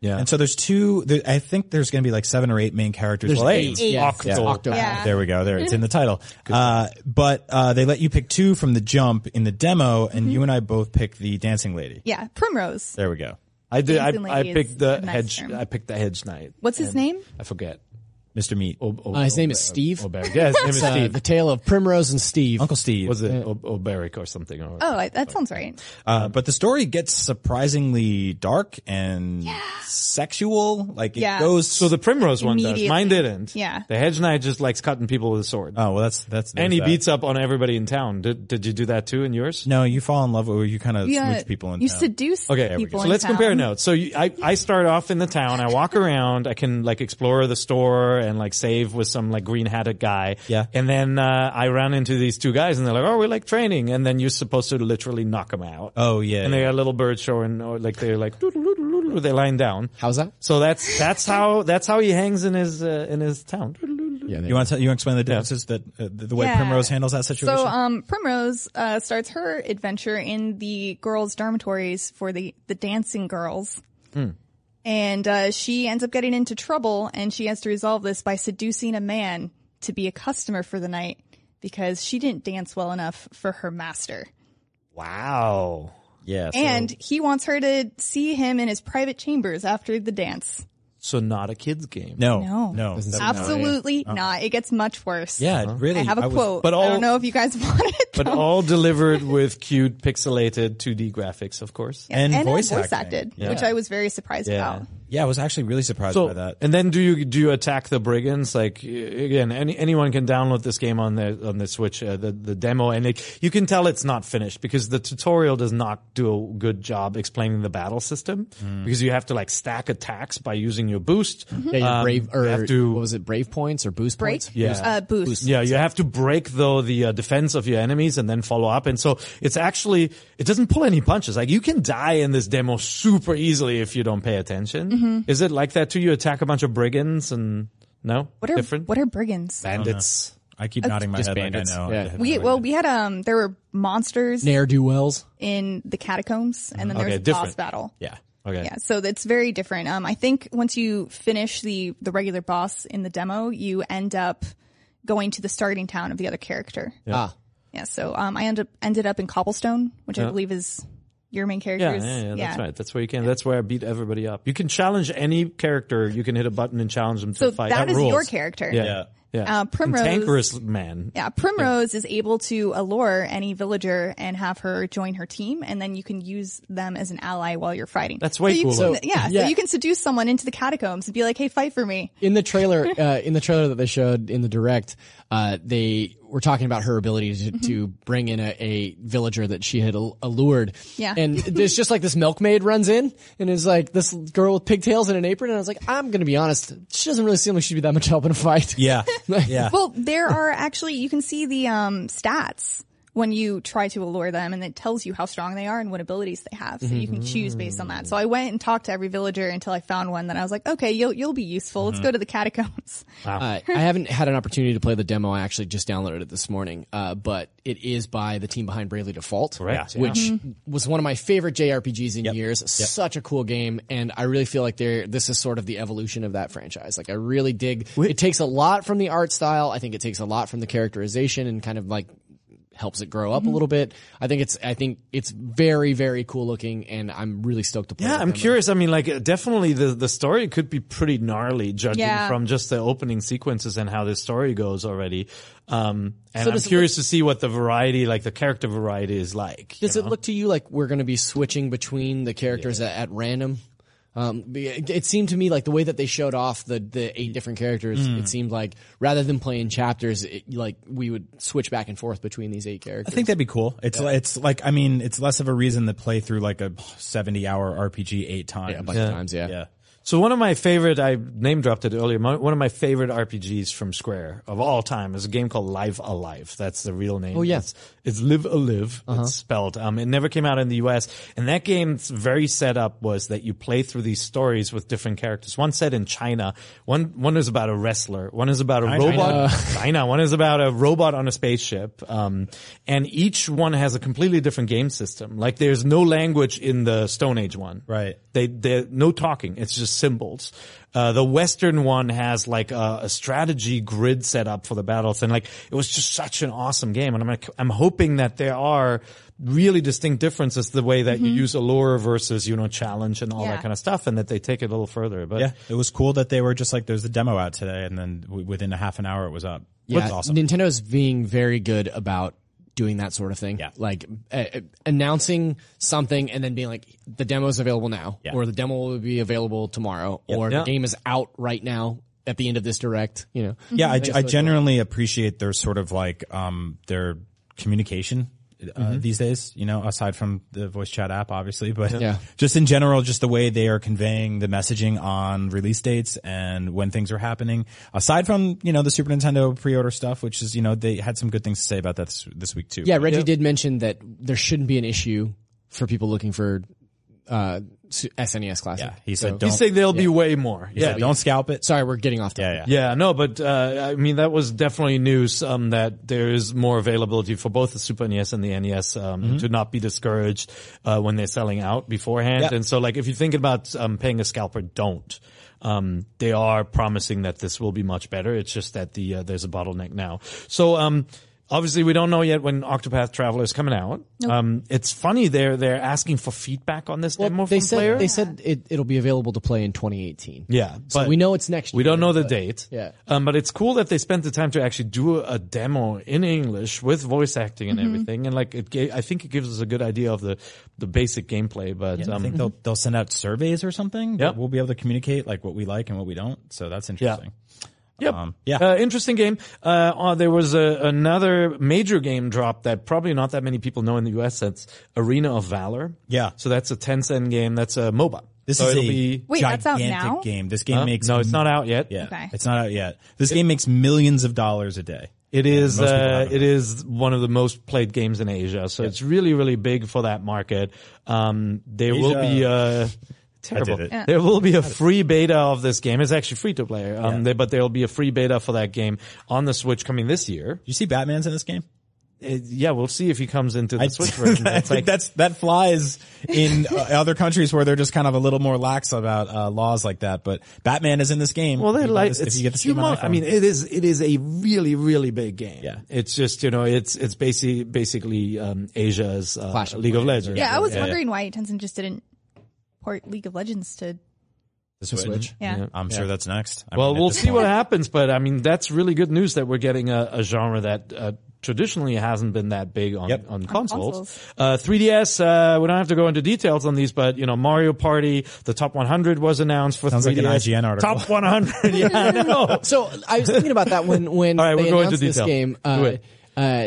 Speaker 6: Yeah. And so there's two, there, I think there's going to be like seven or eight main characters.
Speaker 3: There's
Speaker 6: well,
Speaker 3: eight.
Speaker 6: eight.
Speaker 3: Yeah.
Speaker 6: Octo.
Speaker 3: Yeah. Octo.
Speaker 5: Yeah.
Speaker 6: There we go. There. It's in the title. Uh, but, uh, they let you pick two from the jump in the demo, and you and I both picked the dancing lady.
Speaker 5: Yeah, Primrose.
Speaker 6: There we go.
Speaker 4: I did. I,
Speaker 5: Dancing
Speaker 4: I
Speaker 5: Lady
Speaker 4: picked
Speaker 5: is
Speaker 4: the
Speaker 5: a nice
Speaker 4: hedge.
Speaker 5: term.
Speaker 4: I picked the hedge knight.
Speaker 5: What's his
Speaker 4: And
Speaker 5: name?
Speaker 4: I forget.
Speaker 6: Mister Meat.
Speaker 4: O- O-
Speaker 3: Uh, his name
Speaker 4: O-
Speaker 3: is Steve.
Speaker 4: O- Oberic. Yeah, his name is
Speaker 3: It's, uh,
Speaker 4: Steve.
Speaker 3: the tale of Primrose and Steve.
Speaker 6: Uncle Steve.
Speaker 4: Was it O- Oberic or something? Or,
Speaker 5: Oh, I, that sounds right.
Speaker 6: Uh, but the story gets surprisingly dark and sexual. Like it
Speaker 5: Yeah.
Speaker 6: goes.
Speaker 4: So the Primrose one does.
Speaker 5: Immediately.
Speaker 4: Mine didn't.
Speaker 5: Yeah.
Speaker 4: The hedge knight just likes cutting people with a sword.
Speaker 6: oh, well, that's, that's,
Speaker 4: and he
Speaker 6: there's that.
Speaker 4: beats up on everybody in town. Did Did you do that too in yours?
Speaker 6: No, you fall in love with, or you kind of
Speaker 5: Yeah,
Speaker 6: smooch people in
Speaker 5: you
Speaker 6: town.
Speaker 5: seduce
Speaker 4: Okay, there we
Speaker 5: people
Speaker 4: go. So
Speaker 5: in
Speaker 4: let's
Speaker 5: town.
Speaker 4: compare notes. So you, I, I start off in the town. I walk around. I can like explore the store and like save with some like green hatted guy.
Speaker 6: Yeah.
Speaker 4: And then uh, I run into these two guys, and they're like, "Oh, we like training." And then you're supposed to literally knock them out.
Speaker 6: Oh, yeah.
Speaker 4: And they got a little bird showing, or like they're like doodle-doodle-doodle, they lying down.
Speaker 3: How's that?
Speaker 4: So that's that's how that's how he hangs in his uh, in his town.
Speaker 3: Yeah,
Speaker 6: You want to you want to explain the differences that uh, the, the way
Speaker 5: Yeah.
Speaker 6: Primrose handles that situation?
Speaker 5: So, um, Primrose uh, starts her adventure in the girls' dormitories for the the dancing girls, and uh, she ends up getting into trouble, and she has to resolve this by seducing a man to be a customer for the night because she didn't dance well enough for her master,
Speaker 4: Wow.
Speaker 6: yeah. So,
Speaker 5: and he wants her to see him in his private chambers after the dance.
Speaker 4: So not a kid's game.
Speaker 6: no,
Speaker 5: No.
Speaker 6: no,
Speaker 3: Doesn't
Speaker 6: that-
Speaker 3: sound-
Speaker 5: Absolutely not. It gets much worse.
Speaker 6: yeah, it really.
Speaker 5: I have a
Speaker 6: was-
Speaker 5: quote.
Speaker 4: but
Speaker 5: I
Speaker 4: all-
Speaker 5: don't know if you guys want it.
Speaker 4: But
Speaker 5: though.
Speaker 4: all delivered with cute pixelated two D graphics, of course.
Speaker 5: Yeah,
Speaker 6: and
Speaker 5: and
Speaker 6: voice
Speaker 5: voice,
Speaker 6: acting.
Speaker 5: acted,
Speaker 4: Yeah.
Speaker 5: which I was very surprised
Speaker 4: Yeah.
Speaker 5: about.
Speaker 6: Yeah, I was actually really surprised
Speaker 4: So,
Speaker 6: by that.
Speaker 4: and then do you do you attack the brigands? Like again, any anyone can download this game on the on the Switch, uh, the the demo, and it, you can tell it's not finished because the tutorial does not do a good job explaining the battle system because you have to like stack attacks by using your boost.
Speaker 3: Yeah, your
Speaker 4: Um,
Speaker 3: brave
Speaker 4: you
Speaker 3: or
Speaker 4: have to-
Speaker 3: what was it? Brave points or boost
Speaker 5: Break?
Speaker 3: points?
Speaker 4: Yeah.
Speaker 5: Uh, boost.
Speaker 4: Yeah, you have to break though the uh, defense of your enemies and then follow up. And so it's actually, it doesn't pull any punches. Like you can die in this demo super easily if you don't pay attention.
Speaker 5: Mm-hmm.
Speaker 4: Is it like that too? You attack a bunch of brigands and no?
Speaker 5: What are
Speaker 4: different?
Speaker 5: what are brigands?
Speaker 4: Bandits.
Speaker 6: I keep nodding my
Speaker 3: just
Speaker 6: head
Speaker 3: bandits.
Speaker 6: like I know.
Speaker 3: Yeah.
Speaker 6: I have
Speaker 5: We
Speaker 6: no
Speaker 5: well,
Speaker 6: idea.
Speaker 5: we had um, there were monsters
Speaker 3: Ne'er do wells.
Speaker 5: in the catacombs, and then there
Speaker 4: Okay,
Speaker 5: was a boss
Speaker 4: different.
Speaker 5: battle.
Speaker 6: yeah.
Speaker 4: Okay.
Speaker 5: Yeah, so it's very different. Um, I think once you finish the the regular boss in the demo, you end up going to the starting town of the other character.
Speaker 3: Ah,
Speaker 5: Yeah, so um, I ended up ended up in Cobblestone, which I believe is your main
Speaker 4: Yeah,
Speaker 5: character's.
Speaker 4: yeah, yeah, that's right. That's where you can. That's where I beat everybody up. You can challenge any character. You can hit a button and challenge them to
Speaker 5: So
Speaker 4: fight.
Speaker 5: that is
Speaker 4: rules.
Speaker 5: your character.
Speaker 4: Yeah,
Speaker 6: Yeah.
Speaker 4: yeah.
Speaker 5: Uh, Primrose-
Speaker 4: Cantankerous man.
Speaker 5: Yeah, Primrose is able to allure any villager and have her join her team, and then you can use them as an ally while you're fighting.
Speaker 4: That's way
Speaker 5: so you
Speaker 4: cooler.
Speaker 5: Can, yeah,
Speaker 3: Yeah.
Speaker 5: so you can seduce someone into the catacombs and be like, "Hey, fight for me."
Speaker 3: in the trailer, uh, in the trailer that they showed in the direct, uh, they were talking about her ability to, to bring in a, a villager that she had al- allured.
Speaker 5: Yeah.
Speaker 3: And there's just like this milkmaid runs in and is like this girl with pigtails and an apron. And I was like, I'm going to be honest. She doesn't really seem like she'd be that much help in a fight.
Speaker 6: Yeah. Yeah.
Speaker 5: Well, there are actually you can see the um, stats when you try to allure them, and it tells you how strong they are and what abilities they have. So you can choose based on that. So I went and talked to every villager until I found one that I was like, okay, you'll you'll be useful. Let's go to the catacombs.
Speaker 3: Uh, I haven't had an opportunity to play the demo. I actually just downloaded it this morning. Uh, but it is by the team behind Bravely Default.
Speaker 4: Correct, yeah.
Speaker 3: Which was one of my favorite J R P Gs in years. Such a cool game. And I really feel like they're, this is sort of the evolution of that franchise. Like I really dig, it takes a lot from the art style. I think it takes a lot from the characterization and kind of like helps it grow up a little bit. I think it's, I think it's very, very cool looking, and I'm really stoked to play
Speaker 4: Yeah,
Speaker 3: with
Speaker 4: I'm
Speaker 3: them.
Speaker 4: curious. I mean, like, definitely the, the story could be pretty gnarly judging
Speaker 5: Yeah.
Speaker 4: from just the opening sequences and how the story goes already. Um, and
Speaker 3: So
Speaker 4: I'm
Speaker 3: does it
Speaker 4: curious to see what the variety, like the character variety is like.
Speaker 3: Does
Speaker 4: you
Speaker 3: it
Speaker 4: know?
Speaker 3: look to you like we're going to be switching between the characters at, at random? Um, it, it seemed to me like the way that they showed off the, the eight different characters, it seemed like rather than playing chapters, it, like we would switch back and forth between these eight characters.
Speaker 6: I think that'd be cool. It's it's like I mean it's less of a reason to play through like a seventy hour R P G eight times.
Speaker 3: yeah, a bunch of times, yeah.
Speaker 6: Yeah.
Speaker 4: So one of my favorite, I name dropped it earlier, my, one of my favorite R P Gs from Square of all time is a game called Live Alive. That's the real name.
Speaker 3: Oh, yeah.
Speaker 4: It's, it's Live Alive. It's spelled. Um, it never came out in the U S. And that game's very setup was that you play through these stories with different characters. One set in China. One, one is about a wrestler. One is about a
Speaker 6: China.
Speaker 4: robot. China. One is about a robot on a spaceship. Um, and each one has a completely different game system. Like there's no language in the Stone Age one.
Speaker 6: Right.
Speaker 4: They, they, no talking. It's just symbols. Uh, the Western one has like a, a strategy grid set up for the battles, and like it was just such an awesome game. And I'm like, I'm hoping that there are really distinct differences the way that mm-hmm. you use allure versus, you know, challenge and all
Speaker 5: yeah.
Speaker 4: that kind of stuff, and that they take it a little further. But
Speaker 6: yeah, it was cool that they were just like, there's the demo out today, and then w- within a half an hour it was up.
Speaker 3: Yeah,
Speaker 6: That's awesome.
Speaker 3: Nintendo's being very good about doing that sort of thing.
Speaker 6: Yeah.
Speaker 3: Like uh, announcing something and then being like, the demo is available now,
Speaker 6: yeah.
Speaker 3: or the demo will be available tomorrow,
Speaker 6: Yep.
Speaker 3: or
Speaker 4: yeah.
Speaker 3: the game is out right now at the end of this direct, you know.
Speaker 6: Yeah, I, I,
Speaker 3: so
Speaker 6: I
Speaker 3: cool.
Speaker 6: genuinely appreciate their sort of like, um, their communication. Uh,
Speaker 3: Mm-hmm.
Speaker 6: these days, you know, aside from the voice chat app, obviously, but
Speaker 3: Yeah.
Speaker 6: just in general, just the way they are conveying the messaging on release dates and when things are happening. Aside from, you know, the Super Nintendo pre-order stuff, which is, you know, they had some good things to say about that this, this week too.
Speaker 3: Yeah, Reggie
Speaker 4: Yep.
Speaker 3: did mention that there shouldn't be an issue for people looking for uh S N E S Classic.
Speaker 6: Yeah, he
Speaker 3: So-
Speaker 6: said, don't,
Speaker 4: he's saying there'll be way more.
Speaker 6: he
Speaker 4: Yeah,
Speaker 6: said, don't scalp it.
Speaker 3: Sorry, we're getting off
Speaker 6: Yeah,
Speaker 3: topic.
Speaker 6: yeah.
Speaker 4: Yeah, no, but uh, I mean that was definitely news. Um, that there is more availability for both the Super N E S and the N E S. Um,
Speaker 6: Mm-hmm.
Speaker 4: to not be discouraged uh, when they're selling out beforehand.
Speaker 6: Yeah.
Speaker 4: And so, like, if you're thinking about um, paying a scalper, don't. Um, they are promising that this will be much better. It's just that the uh, there's a bottleneck now. So, um. Obviously, we don't know yet when Octopath Traveler is coming out.
Speaker 5: Nope.
Speaker 4: Um, it's funny they're they're asking for feedback on this
Speaker 3: Well,
Speaker 4: demo
Speaker 3: they
Speaker 4: from
Speaker 3: said
Speaker 4: players.
Speaker 3: they said it, it'll be available to play in twenty eighteen.
Speaker 4: Yeah,
Speaker 3: So
Speaker 4: but
Speaker 3: we know it's next year.
Speaker 4: we don't know the
Speaker 3: but-
Speaker 4: date.
Speaker 3: Yeah.
Speaker 4: Um, but it's cool that they spent the time to actually do a demo in English with voice acting and everything. And like it gave, I think it gives us a good idea of the, the basic gameplay, but,
Speaker 6: Yeah, I
Speaker 4: um,
Speaker 6: think they'll they'll send out surveys or something.
Speaker 4: Yep.
Speaker 6: We'll be able to communicate like what we like and what we don't. So that's interesting.
Speaker 4: Yep.
Speaker 6: Um, yeah.
Speaker 4: Uh, interesting game. Uh, uh, there was a, another major game drop that probably not that many people know in the U S. That's Arena of Valor.
Speaker 6: Yeah.
Speaker 4: So that's a Tencent game. That's a MOBA.
Speaker 6: This
Speaker 4: so
Speaker 6: is
Speaker 4: it'll
Speaker 6: a
Speaker 4: be,
Speaker 5: Wait, that's out
Speaker 6: gigantic
Speaker 5: now?
Speaker 6: game. This game
Speaker 4: Huh?
Speaker 6: makes
Speaker 4: no, it's not out yet.
Speaker 6: Yeah,
Speaker 5: Okay.
Speaker 6: it's not out yet. This game makes millions of dollars a day.
Speaker 4: It is,
Speaker 6: Most people
Speaker 4: uh,
Speaker 6: haven't.
Speaker 4: it is one of the most played games in Asia. So it's really, really big for that market. Um, there will
Speaker 6: Asia.
Speaker 4: be, uh, terrible.
Speaker 6: I did it.
Speaker 5: Yeah.
Speaker 4: There will be a free beta of this game. It's actually free to play. Um,
Speaker 6: Yeah.
Speaker 4: there, but there will be a free beta for that game on the Switch coming this year.
Speaker 6: You see Batman's in this game?
Speaker 4: Uh, yeah, we'll see if he comes into the
Speaker 6: I,
Speaker 4: Switch version.
Speaker 6: I
Speaker 4: It's
Speaker 6: think
Speaker 4: like,
Speaker 6: that's that flies in uh, other countries where they're just kind of a little more lax about uh, laws like that. But Batman is in this game.
Speaker 4: well,
Speaker 6: If
Speaker 4: they're
Speaker 6: you buy
Speaker 4: like,
Speaker 6: this- if
Speaker 4: it's
Speaker 6: you get this game on
Speaker 4: humo-
Speaker 6: iPhone.
Speaker 4: I mean, it is, it is a really, really big game.
Speaker 6: Yeah.
Speaker 4: It's just, you know, it's, it's basically, basically, um, Asia's, uh,
Speaker 3: Clash of
Speaker 4: League of
Speaker 3: Clans.
Speaker 4: Legends.
Speaker 5: Yeah, I was
Speaker 6: yeah,
Speaker 5: wondering why Tencent just didn't port League of Legends to.
Speaker 6: the
Speaker 3: The Switch.
Speaker 5: Yeah.
Speaker 4: Yeah.
Speaker 6: I'm sure that's next. I
Speaker 4: Well,
Speaker 6: mean, at
Speaker 4: we'll
Speaker 6: this
Speaker 4: see
Speaker 6: point-
Speaker 4: what happens, but I mean, that's really good news that we're getting a, a genre that, uh, traditionally hasn't been that big on,
Speaker 6: Yep.
Speaker 4: on consoles.
Speaker 5: consoles.
Speaker 4: Uh, three D S, uh, we don't have to go into details on these, but, you know, Mario Party, the top one hundred was announced for
Speaker 6: Sounds like
Speaker 4: three D S.
Speaker 6: an I G N article.
Speaker 4: Top one hundred, yeah, I know.
Speaker 3: So I was thinking about that when when
Speaker 4: All right,
Speaker 3: they
Speaker 4: we'll go into
Speaker 3: announced this
Speaker 4: detail.
Speaker 3: game.
Speaker 4: Do
Speaker 3: Uh,
Speaker 4: it.
Speaker 3: uh,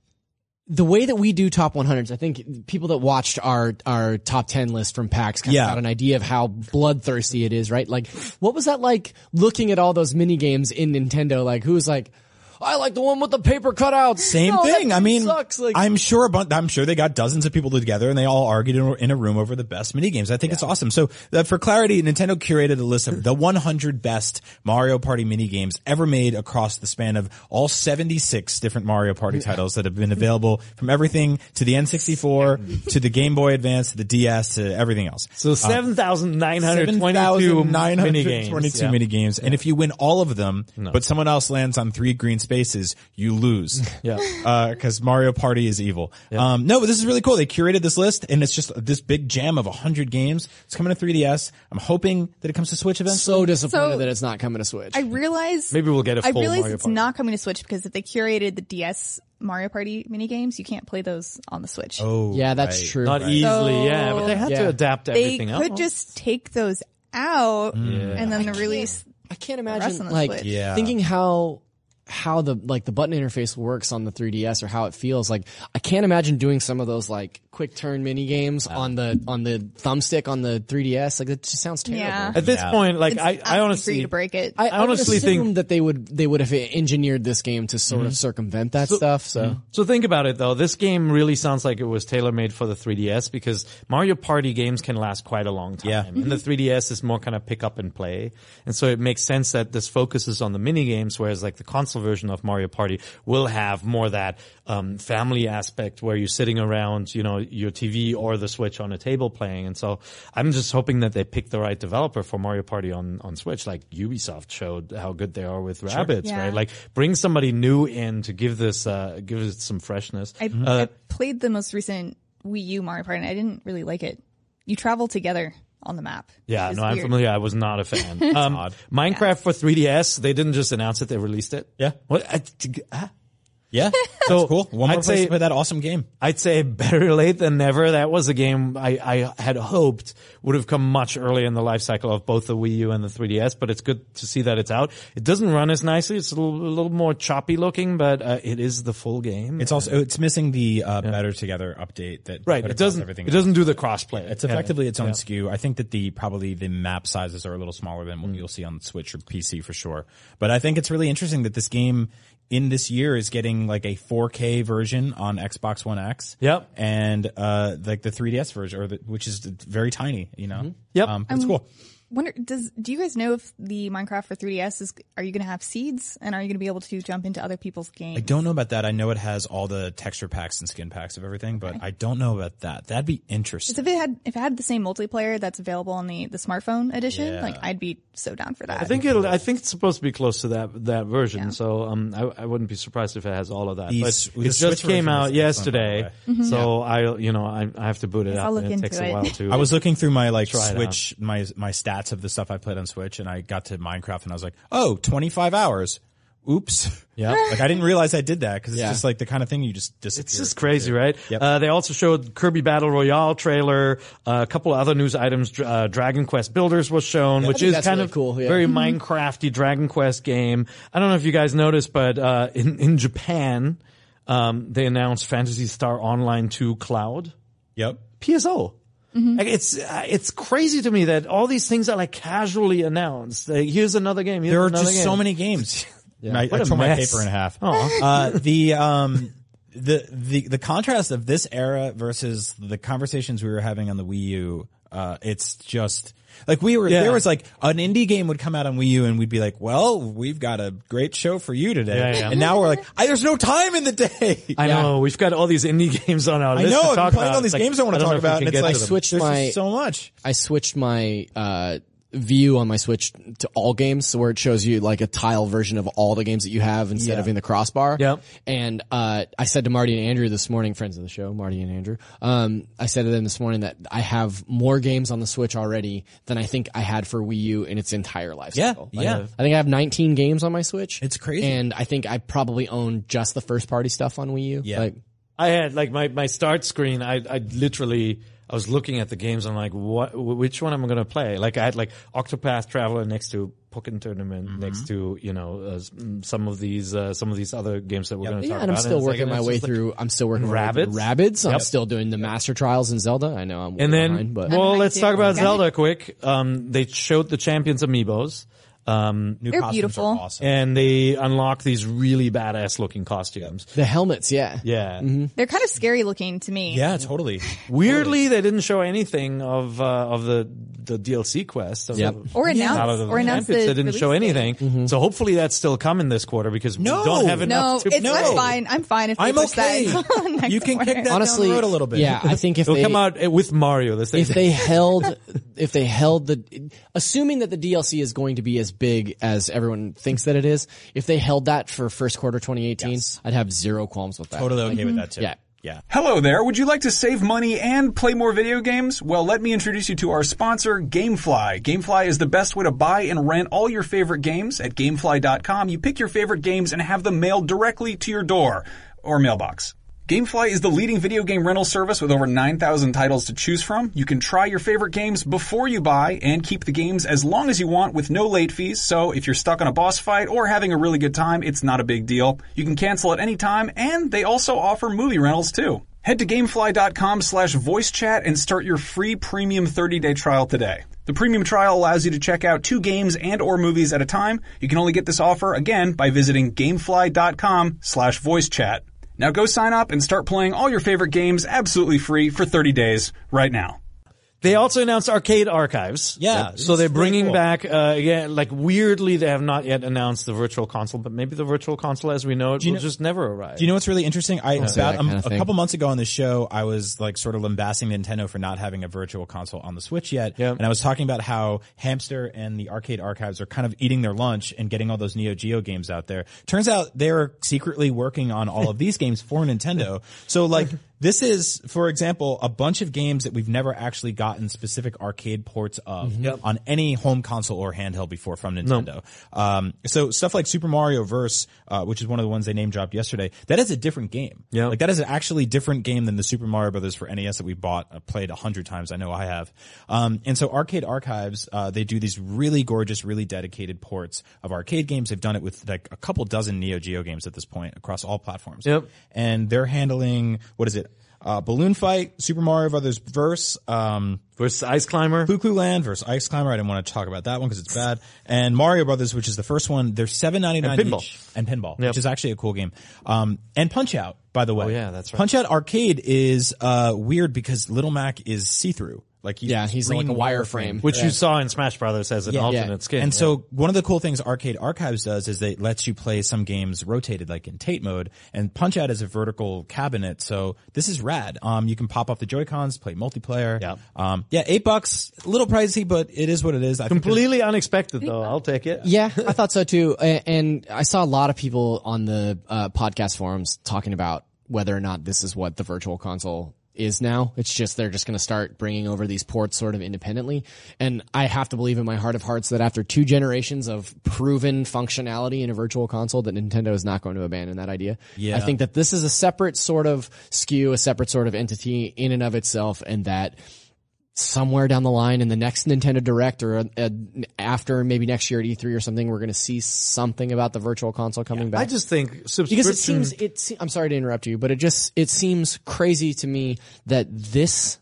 Speaker 3: the way that we do top one hundreds, I think people that watched our our top ten list from PAX kind
Speaker 6: Yeah.
Speaker 3: of got an idea of how bloodthirsty it is, right? Like, what was that like looking at all those mini games in Nintendo? Like, who was like, I like the one with the paper cutouts.
Speaker 6: Same
Speaker 3: No, that
Speaker 6: thing. I
Speaker 3: game
Speaker 6: mean,
Speaker 3: sucks. Like,
Speaker 6: I'm sure, but I'm sure they got dozens of people together and they all argued in a, in a room over the best mini games. I think it's awesome. So, uh, for clarity, Nintendo curated a list of the one hundred best Mario Party mini games ever made across the span of all seventy-six different Mario Party titles that have been available from everything to the N sixty-four to the Game Boy Advance to the D S to everything else.
Speaker 4: So seven thousand nine hundred twenty-two
Speaker 6: nine
Speaker 4: mini
Speaker 6: hundred
Speaker 4: games.
Speaker 6: twenty-two
Speaker 4: Yeah.
Speaker 6: mini games. And if you win all of them, but someone else lands on three green spaces, you lose.
Speaker 4: Yeah.
Speaker 6: Uh, cause Mario Party is evil. Um, no, but this is really cool. They curated this list and it's just this big jam of a hundred games. It's coming to three D S. I'm hoping that it comes to Switch eventually.
Speaker 3: so disappointed
Speaker 5: So-
Speaker 3: that it's not coming to Switch.
Speaker 5: I realize.
Speaker 4: Maybe we'll get a
Speaker 5: I
Speaker 4: full
Speaker 5: realize
Speaker 4: Mario
Speaker 5: it's
Speaker 4: Party.
Speaker 5: not coming to Switch because if they curated the D S Mario Party mini games, you can't play those on the Switch.
Speaker 6: Oh,
Speaker 3: yeah, that's
Speaker 6: right.
Speaker 3: true.
Speaker 4: Not
Speaker 3: Right.
Speaker 4: easily,
Speaker 5: So-
Speaker 4: yeah, but they had to
Speaker 3: Yeah.
Speaker 4: adapt
Speaker 5: they
Speaker 4: everything
Speaker 5: could
Speaker 4: else.
Speaker 5: just take those out and then the release.
Speaker 3: I can't
Speaker 5: rest
Speaker 3: imagine
Speaker 5: on the
Speaker 3: like
Speaker 5: Switch.
Speaker 6: Yeah.
Speaker 3: thinking how how the like the button interface works on the three D S or how it feels. Like I can't imagine doing some of those like quick turn mini games on the on the thumbstick on the three D S. Like it just sounds terrible.
Speaker 5: Yeah.
Speaker 4: At this
Speaker 6: Yeah.
Speaker 4: point, like
Speaker 5: It's
Speaker 4: I,
Speaker 5: asking
Speaker 4: I
Speaker 5: for
Speaker 4: honestly,
Speaker 5: you to break it.
Speaker 3: I,
Speaker 4: I honestly
Speaker 3: would assume
Speaker 4: think-
Speaker 3: that they would they would have engineered this game to sort of circumvent that stuff. So
Speaker 4: So think about it though. This game really sounds like it was tailor-made for the three D S because Mario Party games can last quite a long time.
Speaker 6: Yeah.
Speaker 4: And the three D S is more kind of pick up and play. And so it makes sense that this focuses on the mini games, whereas like the console console version of Mario Party will have more that um, family aspect where you're sitting around, you know, your T V or the Switch on a table playing. And so I'm just hoping that they pick the right developer for Mario Party on, on Switch, like Ubisoft showed how good they are with Rabbids,
Speaker 5: Yeah.
Speaker 4: right? Like bring somebody new in to give this, uh, give it some freshness.
Speaker 5: I,
Speaker 4: Uh,
Speaker 5: I played the most recent Wii U Mario Party, and I didn't really like it. You travel together on the map.
Speaker 4: Yeah,
Speaker 5: which is
Speaker 4: no, I'm
Speaker 5: weird.
Speaker 4: familiar. I was not a fan. um, Minecraft for three D S, they didn't just announce it, they released it.
Speaker 6: Yeah.
Speaker 4: What? I, ah.
Speaker 6: Yeah.
Speaker 4: So
Speaker 6: That's cool. One more
Speaker 4: I'd
Speaker 6: place
Speaker 4: say-
Speaker 6: to play that awesome game.
Speaker 4: I'd say better late than never. That was a game I, I had hoped would have come much earlier in the life cycle of both the Wii U and the three D S, but it's good to see that it's out. It doesn't run as nicely. It's a little, a little more choppy looking, but uh, it is the full game.
Speaker 6: It's also it's missing the uh, Better Together update that
Speaker 4: right.
Speaker 6: put
Speaker 4: It
Speaker 6: across
Speaker 4: doesn't.
Speaker 6: everything.
Speaker 4: It doesn't do the crossplay.
Speaker 6: It's effectively its own
Speaker 4: Yeah.
Speaker 6: S K U. I think that the probably the map sizes are a little smaller than what you'll see on Switch or P C for sure. But I think it's really interesting that this game in this year is getting like a four K version on Xbox One X.
Speaker 4: Yep.
Speaker 6: And uh like the three D S version, or the, which is very tiny. You know.
Speaker 4: Yep.
Speaker 6: Um, but it's
Speaker 5: Um,
Speaker 6: cool.
Speaker 5: Wonder does do you guys know if the Minecraft for three D S is are you going to have seeds and are you going to be able to jump into other people's games?
Speaker 6: I don't know about that. I know it has all the texture packs and skin packs of everything, but I don't know about that. That'd be interesting.
Speaker 5: If it had if it had the same multiplayer that's available on the the smartphone edition,
Speaker 6: Yeah.
Speaker 5: like I'd be so down for that.
Speaker 4: I think it'll. I think it's supposed to be close to that that version. So um, I, I wouldn't be surprised if it has all of that.
Speaker 6: The
Speaker 4: but
Speaker 6: s- the
Speaker 4: it just
Speaker 6: Switch
Speaker 4: came
Speaker 6: version
Speaker 4: out
Speaker 6: is excellent, by the
Speaker 4: yesterday,
Speaker 5: Mm-hmm.
Speaker 4: so I, you know, I, I have to boot it
Speaker 5: Yes,
Speaker 4: up.
Speaker 5: I'll look
Speaker 4: and it
Speaker 5: into
Speaker 4: takes a
Speaker 5: it.
Speaker 4: while to.
Speaker 6: I was looking through my like
Speaker 4: Try it
Speaker 6: Switch, my my stats of the stuff I played on Switch, and I got to Minecraft, and I was like, oh, twenty-five hours. Oops.
Speaker 4: Yeah.
Speaker 6: Like I didn't realize I did that because it's
Speaker 3: Yeah.
Speaker 6: just like the kind of thing you just disappear.
Speaker 4: It's just crazy, right?
Speaker 6: Yep.
Speaker 4: Uh, they also showed Kirby Battle Royale trailer, uh, a couple of other news items. Dr- Uh, Dragon Quest Builders was shown, which
Speaker 3: think
Speaker 4: is
Speaker 3: that's
Speaker 4: kind
Speaker 3: really
Speaker 4: of
Speaker 3: cool, yeah.
Speaker 4: very Minecrafty Dragon Quest game. I don't know if you guys noticed, but uh, in in Japan, um, they announced Phantasy Star Online two Cloud.
Speaker 6: Yep.
Speaker 4: P S O. Like it's uh, it's crazy to me that all these things are like casually announced. Like, here's another game. Here's
Speaker 6: There are
Speaker 4: another
Speaker 6: just
Speaker 4: game.
Speaker 6: so many games. I,
Speaker 4: What
Speaker 6: I
Speaker 4: a
Speaker 6: tore my
Speaker 4: mess.
Speaker 6: paper in half.
Speaker 4: Aw.
Speaker 6: Uh, the um the the the contrast of this era versus the conversations we were having on the Wii U. Uh, it's just like we were.
Speaker 4: Yeah.
Speaker 6: There was like an indie game would come out on Wii U, and we'd be like, "Well, we've got a great show for you today."
Speaker 4: Yeah, yeah.
Speaker 6: And now we're like, I, "There's no time in the day."
Speaker 4: I know we've got all these indie games on our
Speaker 6: I
Speaker 4: list.
Speaker 6: know.
Speaker 4: to
Speaker 6: I've
Speaker 4: talk
Speaker 6: been playing
Speaker 4: about.
Speaker 6: all these
Speaker 4: It's like,
Speaker 6: games I want to
Speaker 4: don't
Speaker 6: talk
Speaker 4: know if we
Speaker 6: about,
Speaker 4: can
Speaker 6: and it's
Speaker 4: get
Speaker 6: like
Speaker 4: to them.
Speaker 3: switched
Speaker 6: there's
Speaker 3: my-
Speaker 6: just so much.
Speaker 3: I switched my uh view on my Switch to all games, so where it shows you like a tile version of all the games that you have instead of in the crossbar.
Speaker 4: Yep.
Speaker 3: And uh I said to Marty and Andrew this morning, friends of the show, Marty and Andrew, um, I said to them this morning that I have more games on the Switch already than I think I had for Wii U in its entire life
Speaker 6: Yeah,
Speaker 3: cycle.
Speaker 6: yeah.
Speaker 3: Like, I think I have nineteen games on my Switch.
Speaker 6: It's crazy.
Speaker 3: And I think I probably own just the first party stuff on Wii U.
Speaker 6: Yeah.
Speaker 3: Like,
Speaker 4: I had like my, my start screen. I, I literally, I was looking at the games. I'm like, what, which one am I going to play? Like I had like Octopath Traveler next to Pokken Tournament,
Speaker 6: Mm-hmm.
Speaker 4: next to, you know, uh, s- some of these, uh, some of these other games that we're going to
Speaker 3: yeah,
Speaker 4: talk
Speaker 3: and I'm
Speaker 4: about.
Speaker 3: still
Speaker 4: it's like-
Speaker 3: working
Speaker 4: and
Speaker 3: my
Speaker 4: it's
Speaker 3: way
Speaker 4: just like-
Speaker 3: through. I'm still working my way
Speaker 4: Rabbids?
Speaker 3: through Rabbids. I'm
Speaker 4: Yep.
Speaker 3: still doing the Master Trials in Zelda. I know I'm way
Speaker 4: And then,
Speaker 3: behind, but
Speaker 5: I'm
Speaker 4: well,
Speaker 5: behind
Speaker 4: let's
Speaker 5: too.
Speaker 4: talk about
Speaker 5: Okay.
Speaker 4: Zelda quick. Um, they showed the Champions Amiibos. Um,
Speaker 6: New
Speaker 5: They're
Speaker 6: costumes
Speaker 5: beautiful.
Speaker 6: are awesome.
Speaker 4: and they unlock these really badass looking costumes.
Speaker 3: the helmets, yeah.
Speaker 4: Yeah.
Speaker 5: They're kind of scary looking to me.
Speaker 6: Yeah, totally.
Speaker 4: Weirdly, they didn't show anything of uh, of the the D L C quest. Of
Speaker 3: Yep.
Speaker 4: the,
Speaker 5: Or announce-
Speaker 4: Battle of the
Speaker 5: or announce
Speaker 4: Champions.
Speaker 5: the
Speaker 4: They didn't show
Speaker 5: release date.
Speaker 4: anything. So hopefully that's still coming this quarter because
Speaker 6: No.
Speaker 4: we don't have enough
Speaker 5: No,
Speaker 4: to
Speaker 5: it's
Speaker 6: No.
Speaker 5: I'm fine. I'm fine if they
Speaker 6: I'm
Speaker 5: push
Speaker 6: okay.
Speaker 5: that next
Speaker 6: You can
Speaker 5: quarter.
Speaker 6: kick that
Speaker 3: Honestly,
Speaker 6: down the road a little bit.
Speaker 3: yeah, I think if
Speaker 4: It'll
Speaker 3: they
Speaker 4: come out uh, with Mario. This thing.
Speaker 3: if they held if they held the assuming that the D L C is going to be as big as everyone thinks that it is, if they held that for first quarter twenty eighteen,
Speaker 6: Yes.
Speaker 3: I'd have zero qualms with that.
Speaker 6: Totally okay with that too.
Speaker 3: Yeah.
Speaker 6: Yeah.
Speaker 2: Hello there. Would you like to save money and play more video games? Well, let me introduce you to our sponsor, GameFly. GameFly is the best way to buy and rent all your favorite games. At gamefly dot com, you pick your favorite games and have them mailed directly to your door or mailbox. GameFly is the leading video game rental service with over nine thousand titles to choose from. You can try your favorite games before you buy and keep the games as long as you want with no late fees. So if you're stuck on a boss fight or having a really good time, it's not a big deal. You can cancel at any time, and they also offer movie rentals too. Head to gamefly dot com slash voice chat and start your free premium thirty-day trial today. The premium trial allows you to check out two games and or movies at a time. You can only get this offer, again, by visiting gamefly dot com slash voice chat. Now go sign up and start playing all your favorite games absolutely free for thirty days right now.
Speaker 4: They also announced Arcade Archives.
Speaker 6: Yeah,
Speaker 4: So they're
Speaker 6: it's really
Speaker 4: bringing
Speaker 6: cool.
Speaker 4: back, uh, yeah, like weirdly, they have not yet announced the Virtual Console, but maybe the Virtual Console as we know it will
Speaker 6: know-
Speaker 4: just never arrive.
Speaker 6: Do you know what's really interesting? I about
Speaker 3: that
Speaker 6: um,
Speaker 3: kind of
Speaker 6: a
Speaker 3: thing.
Speaker 6: couple months ago on the show, I was like sort of lambasting Nintendo for not having a virtual console on the Switch yet,
Speaker 4: Yeah.
Speaker 6: and I was talking about how Hamster and the Arcade Archives are kind of eating their lunch and getting all those Neo Geo games out there. Turns out they're secretly working on all of these games for Nintendo. So like. This is, for example, a bunch of games that we've never actually gotten specific arcade ports of on any home console or handheld before from Nintendo. Um, so stuff like Super Mario Verse, uh, which is one of the ones they name dropped yesterday, that is a different game.
Speaker 4: Yeah.
Speaker 6: Like that is an actually different game than the Super Mario Brothers for N E S that we bought, uh, played a hundred times. I know I have. Um, and so Arcade Archives, uh, they do these really gorgeous, really dedicated ports of arcade games. They've done it with like a couple dozen Neo Geo games at this point across all platforms.
Speaker 4: Yep.
Speaker 6: And they're handling, what is it? Uh, Balloon Fight, Super Mario Brothers Verse, um,
Speaker 4: Versus Ice Climber.
Speaker 6: Cuckoo Land versus Ice Climber. I didn't want to talk about that one because it's bad. And Mario Brothers, which is the first one, they're seven ninety-nine
Speaker 4: And Pinball.
Speaker 6: each. And Pinball,
Speaker 4: Yep.
Speaker 6: which is actually a cool game. Um, and Punch Out, by the way.
Speaker 4: Oh, yeah, that's right.
Speaker 6: Punch Out Arcade is, uh, weird because Little Mac is see-through. Like he's
Speaker 3: Yeah, he's like
Speaker 6: green
Speaker 3: a wireframe.
Speaker 4: Which you saw in Smash Brothers as an alternate
Speaker 3: Yeah.
Speaker 4: skin.
Speaker 6: And
Speaker 4: yeah.
Speaker 6: so one of the cool things Arcade Archives does is they lets you play some games rotated, like in Tate mode, and Punch Out is a vertical cabinet. So this is rad. Um, you can pop off the Joy-Cons, play multiplayer.
Speaker 4: Yeah.
Speaker 6: Um, yeah, eight bucks, a little pricey, but it is what it is. I think there's-
Speaker 4: completely unexpected though. I'll take it.
Speaker 3: Yeah, I thought so too. A- And I saw a lot of people on the uh, podcast forums talking about whether or not this is what the Virtual Console is now. It's just they're just going to start bringing over these ports sort of independently. And I have to believe in my heart of hearts that after two generations of proven functionality in a Virtual Console, that Nintendo is not going to abandon that idea.
Speaker 6: Yeah.
Speaker 3: I think that this is a separate sort of S K U, a separate sort of entity in and of itself, and that somewhere down the line in the next Nintendo Direct or uh, after maybe next year at E three or something, we're going to see something about the Virtual Console coming back.
Speaker 4: I just think subscription.
Speaker 3: Because it seems, it, se- I'm sorry to interrupt you, but it just, it seems crazy to me that this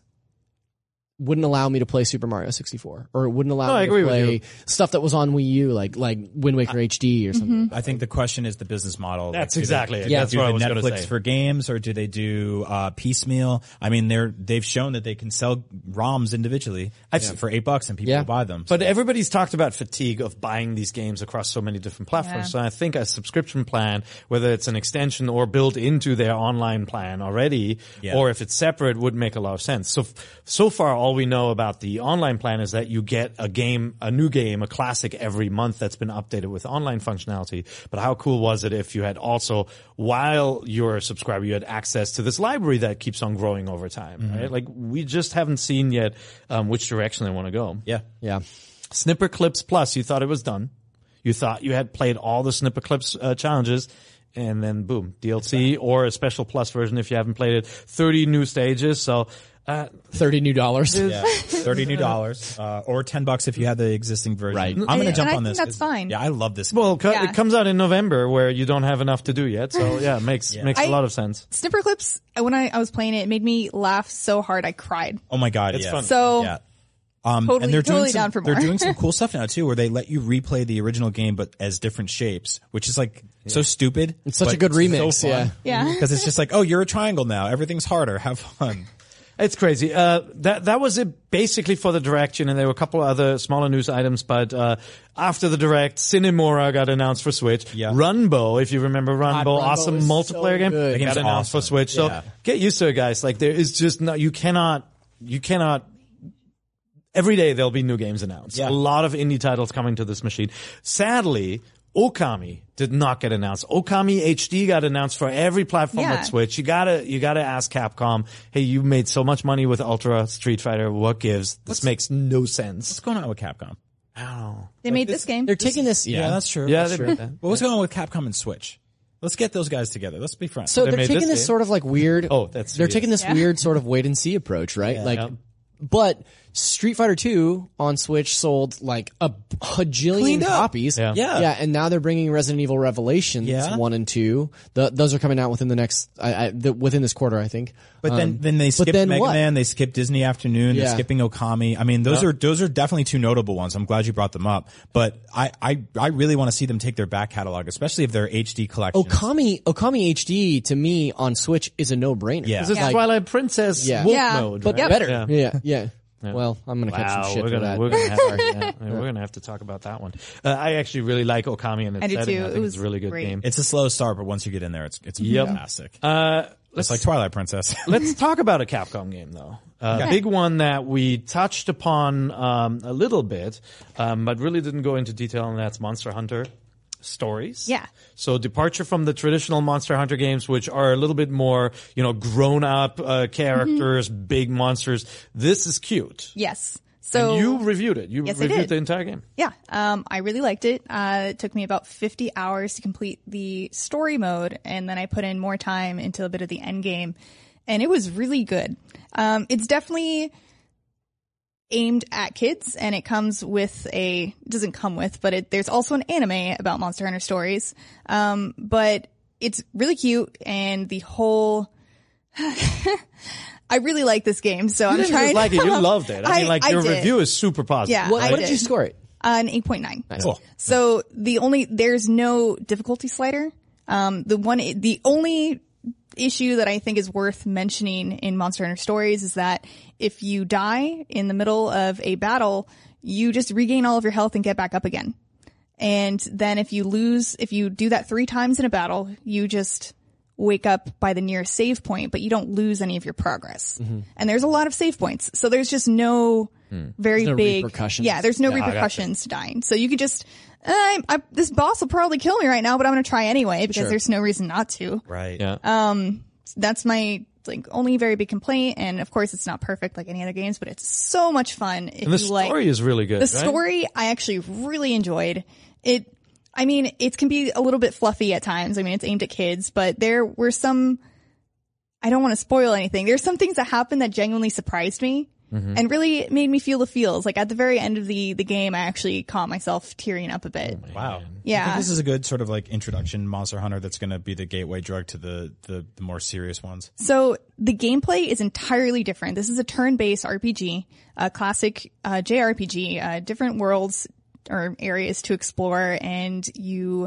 Speaker 3: wouldn't allow me to play Super Mario sixty-four, or it wouldn't allow
Speaker 4: No, I
Speaker 3: me
Speaker 4: agree
Speaker 3: to
Speaker 4: with
Speaker 3: play
Speaker 4: you.
Speaker 3: stuff that was on Wii U, like, like Wind Waker H D or something.
Speaker 6: I think the question is the business model.
Speaker 4: That's
Speaker 6: Like, do
Speaker 4: exactly
Speaker 6: they,
Speaker 4: it.
Speaker 6: do
Speaker 3: Yeah.
Speaker 6: they
Speaker 3: That's
Speaker 6: do
Speaker 4: what I
Speaker 6: the
Speaker 4: was gonna
Speaker 6: Netflix
Speaker 4: say.
Speaker 6: for games, or do they do uh, piecemeal? I mean, they're they've shown that they can sell ROMs individually
Speaker 4: I've-
Speaker 6: for eight bucks, and people
Speaker 3: Yeah.
Speaker 6: will buy them.
Speaker 4: But
Speaker 6: So-
Speaker 4: everybody's talked about fatigue of buying these games across so many different platforms.
Speaker 5: Yeah.
Speaker 4: So I think a subscription plan, whether it's an extension or built into their online plan already,
Speaker 6: Yeah.
Speaker 4: or if it's separate, would make a lot of sense. So, so far, all we know about the online plan is that you get a game, a new game, a classic every month that's been updated with online functionality. But how cool was it if you had also, while you're a subscriber, you had access to this library that keeps on growing over time,
Speaker 6: Mm-hmm.
Speaker 4: right? Like we just haven't seen yet um, which direction they want to go.
Speaker 6: yeah.
Speaker 3: Yeah.
Speaker 4: Snipper Clips Plus, you thought it was done. You thought you had played all the Snipper Clips uh, challenges, and then boom, D L C or a special plus version if you haven't played it. thirty new stages, so uh,
Speaker 3: thirty new dollars.
Speaker 6: Yeah, thirty new dollars, uh, or ten bucks if you have the existing version.
Speaker 3: Right.
Speaker 6: I'm gonna
Speaker 5: And-
Speaker 6: jump
Speaker 5: and I
Speaker 6: on
Speaker 5: think
Speaker 6: this.
Speaker 5: that's fine.
Speaker 6: Yeah, I love this.
Speaker 4: well, co-
Speaker 5: Yeah.
Speaker 4: it comes out in November where you don't have enough to do yet. So yeah, it makes
Speaker 6: Yeah.
Speaker 4: makes a
Speaker 5: I-
Speaker 4: lot of sense.
Speaker 5: Snipper Clips, when I, I was playing it, it made me laugh so hard I cried.
Speaker 6: Oh my god,
Speaker 4: It's
Speaker 6: yeah.
Speaker 4: fun.
Speaker 5: So
Speaker 6: Yeah. Um,
Speaker 5: Totally-
Speaker 6: and they're
Speaker 5: totally
Speaker 6: doing some,
Speaker 5: down for
Speaker 6: they're
Speaker 5: more.
Speaker 6: doing some cool stuff now too, where they let you replay the original game but as different shapes, which is like so stupid.
Speaker 3: It's such
Speaker 6: but
Speaker 3: a good remix,
Speaker 6: so fun.
Speaker 3: yeah.
Speaker 5: yeah.
Speaker 6: Because it's just like, oh, you're a triangle now. Everything's harder. Have fun.
Speaker 4: It's crazy. Uh, that that was it basically for the direction, and there were a couple of other smaller news items. But uh, after the direct, Cinemora got announced for Switch.
Speaker 6: Yeah.
Speaker 4: Runbow, if you remember Runbow,
Speaker 3: Runbow
Speaker 4: awesome
Speaker 3: is
Speaker 4: multiplayer
Speaker 3: so
Speaker 4: game,
Speaker 3: good.
Speaker 6: That game's
Speaker 4: got announced
Speaker 6: awesome.
Speaker 4: for Switch. So
Speaker 6: Yeah.
Speaker 4: get used to it, guys. Like there is just no, you cannot, you cannot. Every day there'll be new games announced.
Speaker 6: Yeah.
Speaker 4: A lot of indie titles coming to this machine. Sadly, Okami did not get announced. Okami H D got announced for every platform
Speaker 5: Yeah.
Speaker 4: at Switch. You gotta, you gotta ask Capcom, hey, you made so much money with Ultra Street Fighter. What gives? This makes no sense.
Speaker 6: What's going on with Capcom?
Speaker 5: They made this game.
Speaker 3: They're taking this, yeah.
Speaker 6: Yeah, that's true.
Speaker 4: Yeah,
Speaker 6: That's
Speaker 4: they
Speaker 6: true.
Speaker 4: made that.
Speaker 6: But what's going on with Capcom and Switch? Let's get those guys together. Let's be friends.
Speaker 3: So
Speaker 4: They
Speaker 3: they're
Speaker 4: made
Speaker 3: taking
Speaker 4: this
Speaker 3: this
Speaker 4: game?
Speaker 3: sort of like weird.
Speaker 4: Oh, that's
Speaker 3: they're
Speaker 4: weird.
Speaker 3: taking this
Speaker 5: Yeah.
Speaker 3: weird sort of wait and see approach, right? Like,
Speaker 4: Yeah.
Speaker 3: but Street Fighter two on Switch sold like a bajillion
Speaker 6: Cleaned up.
Speaker 3: copies.
Speaker 4: Yeah.
Speaker 6: Yeah.
Speaker 3: yeah, and now they're bringing Resident Evil Revelations
Speaker 6: Yeah.
Speaker 3: one and two. The, those are coming out within the next, I, I, the, within this quarter, I think.
Speaker 6: But then,
Speaker 3: Um,
Speaker 6: then they
Speaker 3: but
Speaker 6: skipped
Speaker 3: then
Speaker 6: Mega
Speaker 3: what?
Speaker 6: Man, they skipped Disney Afternoon,
Speaker 3: Yeah.
Speaker 6: they're skipping Okami. I mean, those are those are definitely two notable ones. I'm glad you brought them up. But I I, I really want to see them take their back catalog, especially if they're H D collections.
Speaker 3: Okami, Okami H D to me on Switch is a no brainer.
Speaker 6: Yeah.
Speaker 4: This is
Speaker 5: Yeah.
Speaker 4: Twilight Princess
Speaker 3: Yeah.
Speaker 4: Wolf
Speaker 5: Yeah.
Speaker 4: mode,
Speaker 3: but
Speaker 4: right?
Speaker 3: better.
Speaker 4: Yeah.
Speaker 3: Yeah, yeah. Well, I'm gonna catch
Speaker 4: Wow,
Speaker 3: some shit
Speaker 4: we're
Speaker 3: for
Speaker 4: gonna
Speaker 3: that.
Speaker 4: we're gonna have to, yeah, we're gonna have to talk about that one. Uh, I actually really like Okami and its
Speaker 5: I do
Speaker 4: setting.
Speaker 5: too.
Speaker 4: I
Speaker 5: It
Speaker 4: think
Speaker 5: was
Speaker 4: it's a really good
Speaker 5: great.
Speaker 4: game.
Speaker 6: It's a slow start, but once you get in there, it's it's
Speaker 4: Yep.
Speaker 6: fantastic.
Speaker 4: Uh,
Speaker 6: It's like Twilight Princess.
Speaker 4: Let's talk about a Capcom game, though. A uh, big one that we touched upon um, a little bit, um, but really didn't go into detail, and that's Monster Hunter Stories.
Speaker 5: Yeah.
Speaker 4: So departure from the traditional Monster Hunter games, which are a little bit more, you know, grown-up uh, characters,
Speaker 5: Mm-hmm.
Speaker 4: big monsters. This is cute.
Speaker 5: Yes. So
Speaker 4: And you reviewed it. You
Speaker 5: Yes, I
Speaker 4: reviewed
Speaker 5: did.
Speaker 4: the entire game.
Speaker 5: Yeah, um, I really liked it. Uh, it took me about fifty hours to complete the story mode, and then I put in more time into a bit of the end game, and it was really good. Um, it's definitely aimed at kids, and it comes with a, it doesn't come with, but it, there's also an anime about Monster Hunter Stories. Um, but it's really cute, and the whole, I really like this game, so
Speaker 4: You
Speaker 5: I'm
Speaker 4: didn't
Speaker 5: trying
Speaker 4: just like
Speaker 5: to
Speaker 4: it. You loved it. I, mean, like,
Speaker 5: I
Speaker 4: your
Speaker 5: did.
Speaker 4: review is super positive.
Speaker 5: Yeah.
Speaker 3: What,
Speaker 5: I
Speaker 3: what did
Speaker 5: did.
Speaker 3: you score it?
Speaker 5: Uh, an eight point nine.
Speaker 6: Cool.
Speaker 5: So the only, there's no difficulty slider. Um, the one, the only issue that I think is worth mentioning in Monster Hunter Stories is that if you die in the middle of a battle, you just regain all of your health and get back up again. And then if you lose, if you do that three times in a battle, you just wake up by the nearest save point, but you don't lose any of your progress.
Speaker 3: Mm-hmm.
Speaker 5: And there's a lot of save points. So there's just no very
Speaker 3: There's no
Speaker 5: big
Speaker 3: repercussions.
Speaker 5: Yeah, there's no
Speaker 4: Yeah, I gotcha.
Speaker 5: repercussions to dying. So you could just, uh, I, I, this boss will probably kill me right now, but I'm going to try anyway because
Speaker 3: Sure.
Speaker 5: there's no reason not to.
Speaker 6: Right.
Speaker 4: Yeah.
Speaker 5: Um, that's my like only very big complaint. And of course, it's not perfect like any other games, but it's so much fun. If
Speaker 4: and the
Speaker 5: you
Speaker 4: story
Speaker 5: like,
Speaker 4: is really good,
Speaker 5: the
Speaker 4: right?
Speaker 5: story I actually really enjoyed. It, I mean, it can be a little bit fluffy at times. I mean, it's aimed at kids, but there were some, I don't want to spoil anything. There's some things that happened that genuinely surprised me
Speaker 4: Mm-hmm.
Speaker 5: and really made me feel the feels. Like at the very end of the, the game, I actually caught myself tearing up a bit.
Speaker 6: Wow. I
Speaker 5: Yeah.
Speaker 6: think this is a good sort of like introduction Monster Hunter that's going to be the gateway drug to the, the, the more serious ones.
Speaker 5: So the gameplay is entirely different. This is a turn-based R P G, a classic uh, J R P G, uh, different worlds or areas to explore, and you,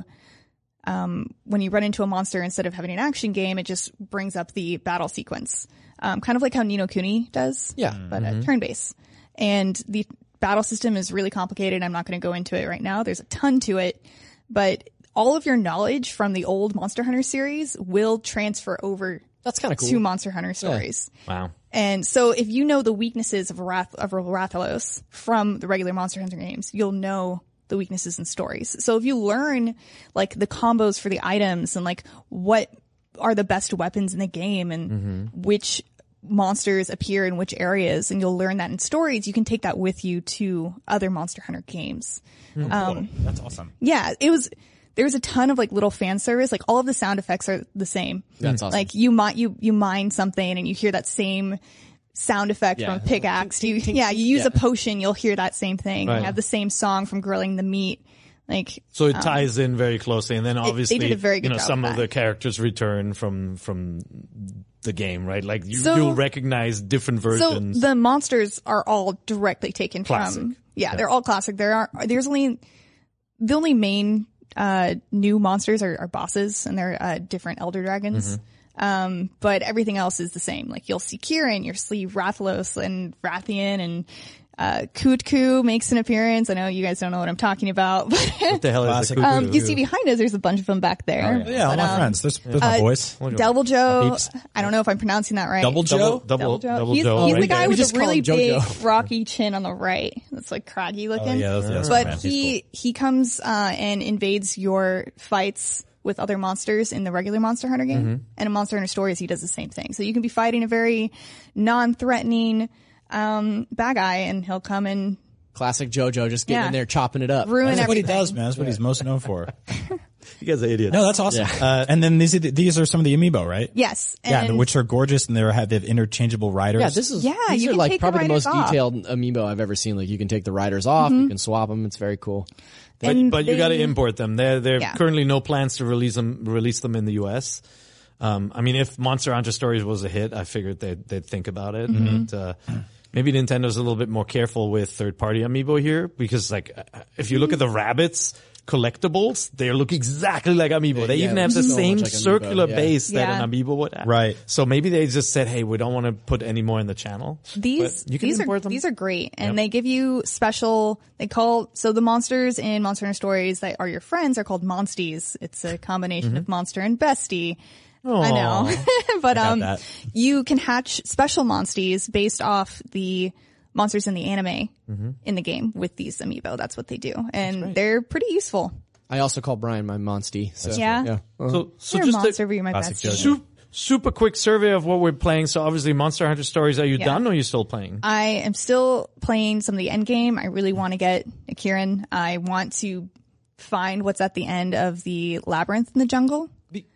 Speaker 5: um, when you run into a monster, instead of having an action game, it just brings up the battle sequence, um, kind of like how Ni no Kuni does,
Speaker 3: Yeah.
Speaker 5: but uh, turn-based. And the battle system is really complicated. I'm not going to go into it right now. There's a ton to it, but all of your knowledge from the old Monster Hunter series will transfer over
Speaker 3: That's kind of cool.
Speaker 5: to Monster Hunter Stories.
Speaker 4: Wow.
Speaker 5: And so if you know the weaknesses of Wrath of Rathalos from the regular Monster Hunter games, you'll know the weaknesses in Stories. So if you learn like the combos for the items and like what are the best weapons in the game and
Speaker 4: Mm-hmm.
Speaker 5: which monsters appear in which areas, and you'll learn that in Stories, you can take that with you to other Monster Hunter games.
Speaker 4: Hmm.
Speaker 5: Um,
Speaker 6: That's awesome.
Speaker 5: yeah, it was, there was a ton of like little fan service. Like all of the sound effects are the same.
Speaker 3: That's awesome.
Speaker 5: Like you might, you, you mine something and you hear that same sound effect
Speaker 3: Yeah.
Speaker 5: from a pickaxe.
Speaker 3: Tink,
Speaker 5: You,
Speaker 3: tink, tink,
Speaker 5: yeah, you use
Speaker 3: yeah.
Speaker 5: a potion, you'll hear that same thing.
Speaker 4: Right.
Speaker 5: You have the same song from grilling the meat. Like,
Speaker 4: So it ties in very closely, and then obviously,
Speaker 5: did a very good
Speaker 4: you know,
Speaker 5: job
Speaker 4: some
Speaker 5: with
Speaker 4: of
Speaker 5: that.
Speaker 4: the characters return from from the game, right? Like you,
Speaker 5: So-
Speaker 4: you'll recognize different
Speaker 5: so
Speaker 4: versions.
Speaker 5: the monsters are all directly taken
Speaker 4: Classic.
Speaker 5: from, yeah, they're all classic. There are, there's only, the only main, uh, new monsters are, are bosses, and they're, uh, different Elder Dragons.
Speaker 4: Mm-hmm.
Speaker 5: Um, but everything else is the same. Like you'll see Kieran, you'll see Rathalos and Rathian, and uh, Kutku makes an appearance. I know you guys don't know what I'm talking about, but
Speaker 4: what the hell is
Speaker 6: Classic.
Speaker 4: the
Speaker 5: um,
Speaker 4: Kuku?
Speaker 5: you see behind us, there's a bunch of them back there.
Speaker 6: Yeah, all
Speaker 5: But,
Speaker 6: my
Speaker 5: um,
Speaker 6: friends. There's, there's my
Speaker 5: uh,
Speaker 6: voice.
Speaker 5: Devil Joe.
Speaker 6: Peeps.
Speaker 5: I don't know if I'm pronouncing that right.
Speaker 6: Double
Speaker 4: double,
Speaker 6: Joe?
Speaker 4: double, double
Speaker 5: he's,
Speaker 4: Joe.
Speaker 5: he's
Speaker 4: right
Speaker 5: the guy
Speaker 4: there.
Speaker 3: We
Speaker 5: with
Speaker 3: just
Speaker 5: a
Speaker 3: call
Speaker 5: really
Speaker 3: him JoJo.
Speaker 5: big rocky chin on the right. That's like craggy looking.
Speaker 6: Oh, yeah, that's, that's
Speaker 5: but
Speaker 6: man.
Speaker 5: he he comes uh, and invades your fights with other monsters in the regular Monster Hunter game,
Speaker 6: Mm-hmm.
Speaker 5: and in Monster Hunter Stories he does the same thing. So you can be fighting a very non-threatening um, bad guy, and he'll come and
Speaker 3: Classic JoJo, just getting
Speaker 5: Yeah.
Speaker 3: in there, chopping it up.
Speaker 5: ruin
Speaker 6: That's what he
Speaker 5: everything.
Speaker 6: does, man. That's what he's most known for.
Speaker 4: You guys are idiots.
Speaker 6: No, that's awesome.
Speaker 3: Yeah.
Speaker 6: Uh, and then these are, the, these are some of the amiibo, right?
Speaker 5: Yes,
Speaker 6: Yeah,
Speaker 5: and
Speaker 6: which are gorgeous, and they have, they have interchangeable riders.
Speaker 3: Yeah, this is
Speaker 5: Yeah,
Speaker 3: these
Speaker 5: you
Speaker 3: are
Speaker 5: can
Speaker 3: like
Speaker 5: take the
Speaker 3: probably the most
Speaker 5: riders off.
Speaker 3: detailed amiibo I've ever seen. Like you can take the riders off, you can swap them. It's very cool.
Speaker 4: But,
Speaker 5: And
Speaker 4: but you
Speaker 5: they-
Speaker 4: got to import them. There, there are
Speaker 5: Yeah.
Speaker 4: currently no plans to release them, release them in the U S. Um, I mean, if Monster Hunter Stories was a hit, I figured they'd, they'd think about it.
Speaker 5: Mm-hmm.
Speaker 4: But, uh, maybe Nintendo's a little bit more careful with third party amiibo here, because like, uh, if you look at the rabbits, collectibles, they look exactly like Amiibo. They
Speaker 3: Yeah,
Speaker 4: even have the
Speaker 3: so
Speaker 4: same
Speaker 3: much like Amiibo,
Speaker 4: circular
Speaker 3: yeah.
Speaker 4: base that
Speaker 5: Yeah.
Speaker 4: an Amiibo would have.
Speaker 6: Right.
Speaker 4: So maybe they just said, hey, we don't want to put any more in the channel.
Speaker 5: These
Speaker 4: But you can
Speaker 5: these are
Speaker 4: import them.
Speaker 5: these are great, and they give you special. They call so the monsters in Monster Hunter Stories that are your friends are called Monsties. It's a combination
Speaker 4: Mm-hmm.
Speaker 5: of monster and bestie. I know, but um,
Speaker 6: that.
Speaker 5: you can hatch special Monsties based off the monsters in the anime
Speaker 4: Mm-hmm.
Speaker 5: in the game with these Amiibo. That's what they do, and they're pretty useful.
Speaker 3: I also call Brian my Monstie. So,
Speaker 5: Yeah.
Speaker 3: yeah.
Speaker 4: So, so
Speaker 5: You're a
Speaker 4: just a
Speaker 5: monster, but you're my
Speaker 6: Classic
Speaker 5: bestie.
Speaker 6: JoJo.
Speaker 4: su- super quick survey of what we're playing. So obviously Monster Hunter Stories, are you
Speaker 5: Yeah.
Speaker 4: done or are you still playing?
Speaker 5: I am still playing some of the end game. I really want to get a Kieran. I want to find what's at the end of the labyrinth in the jungle.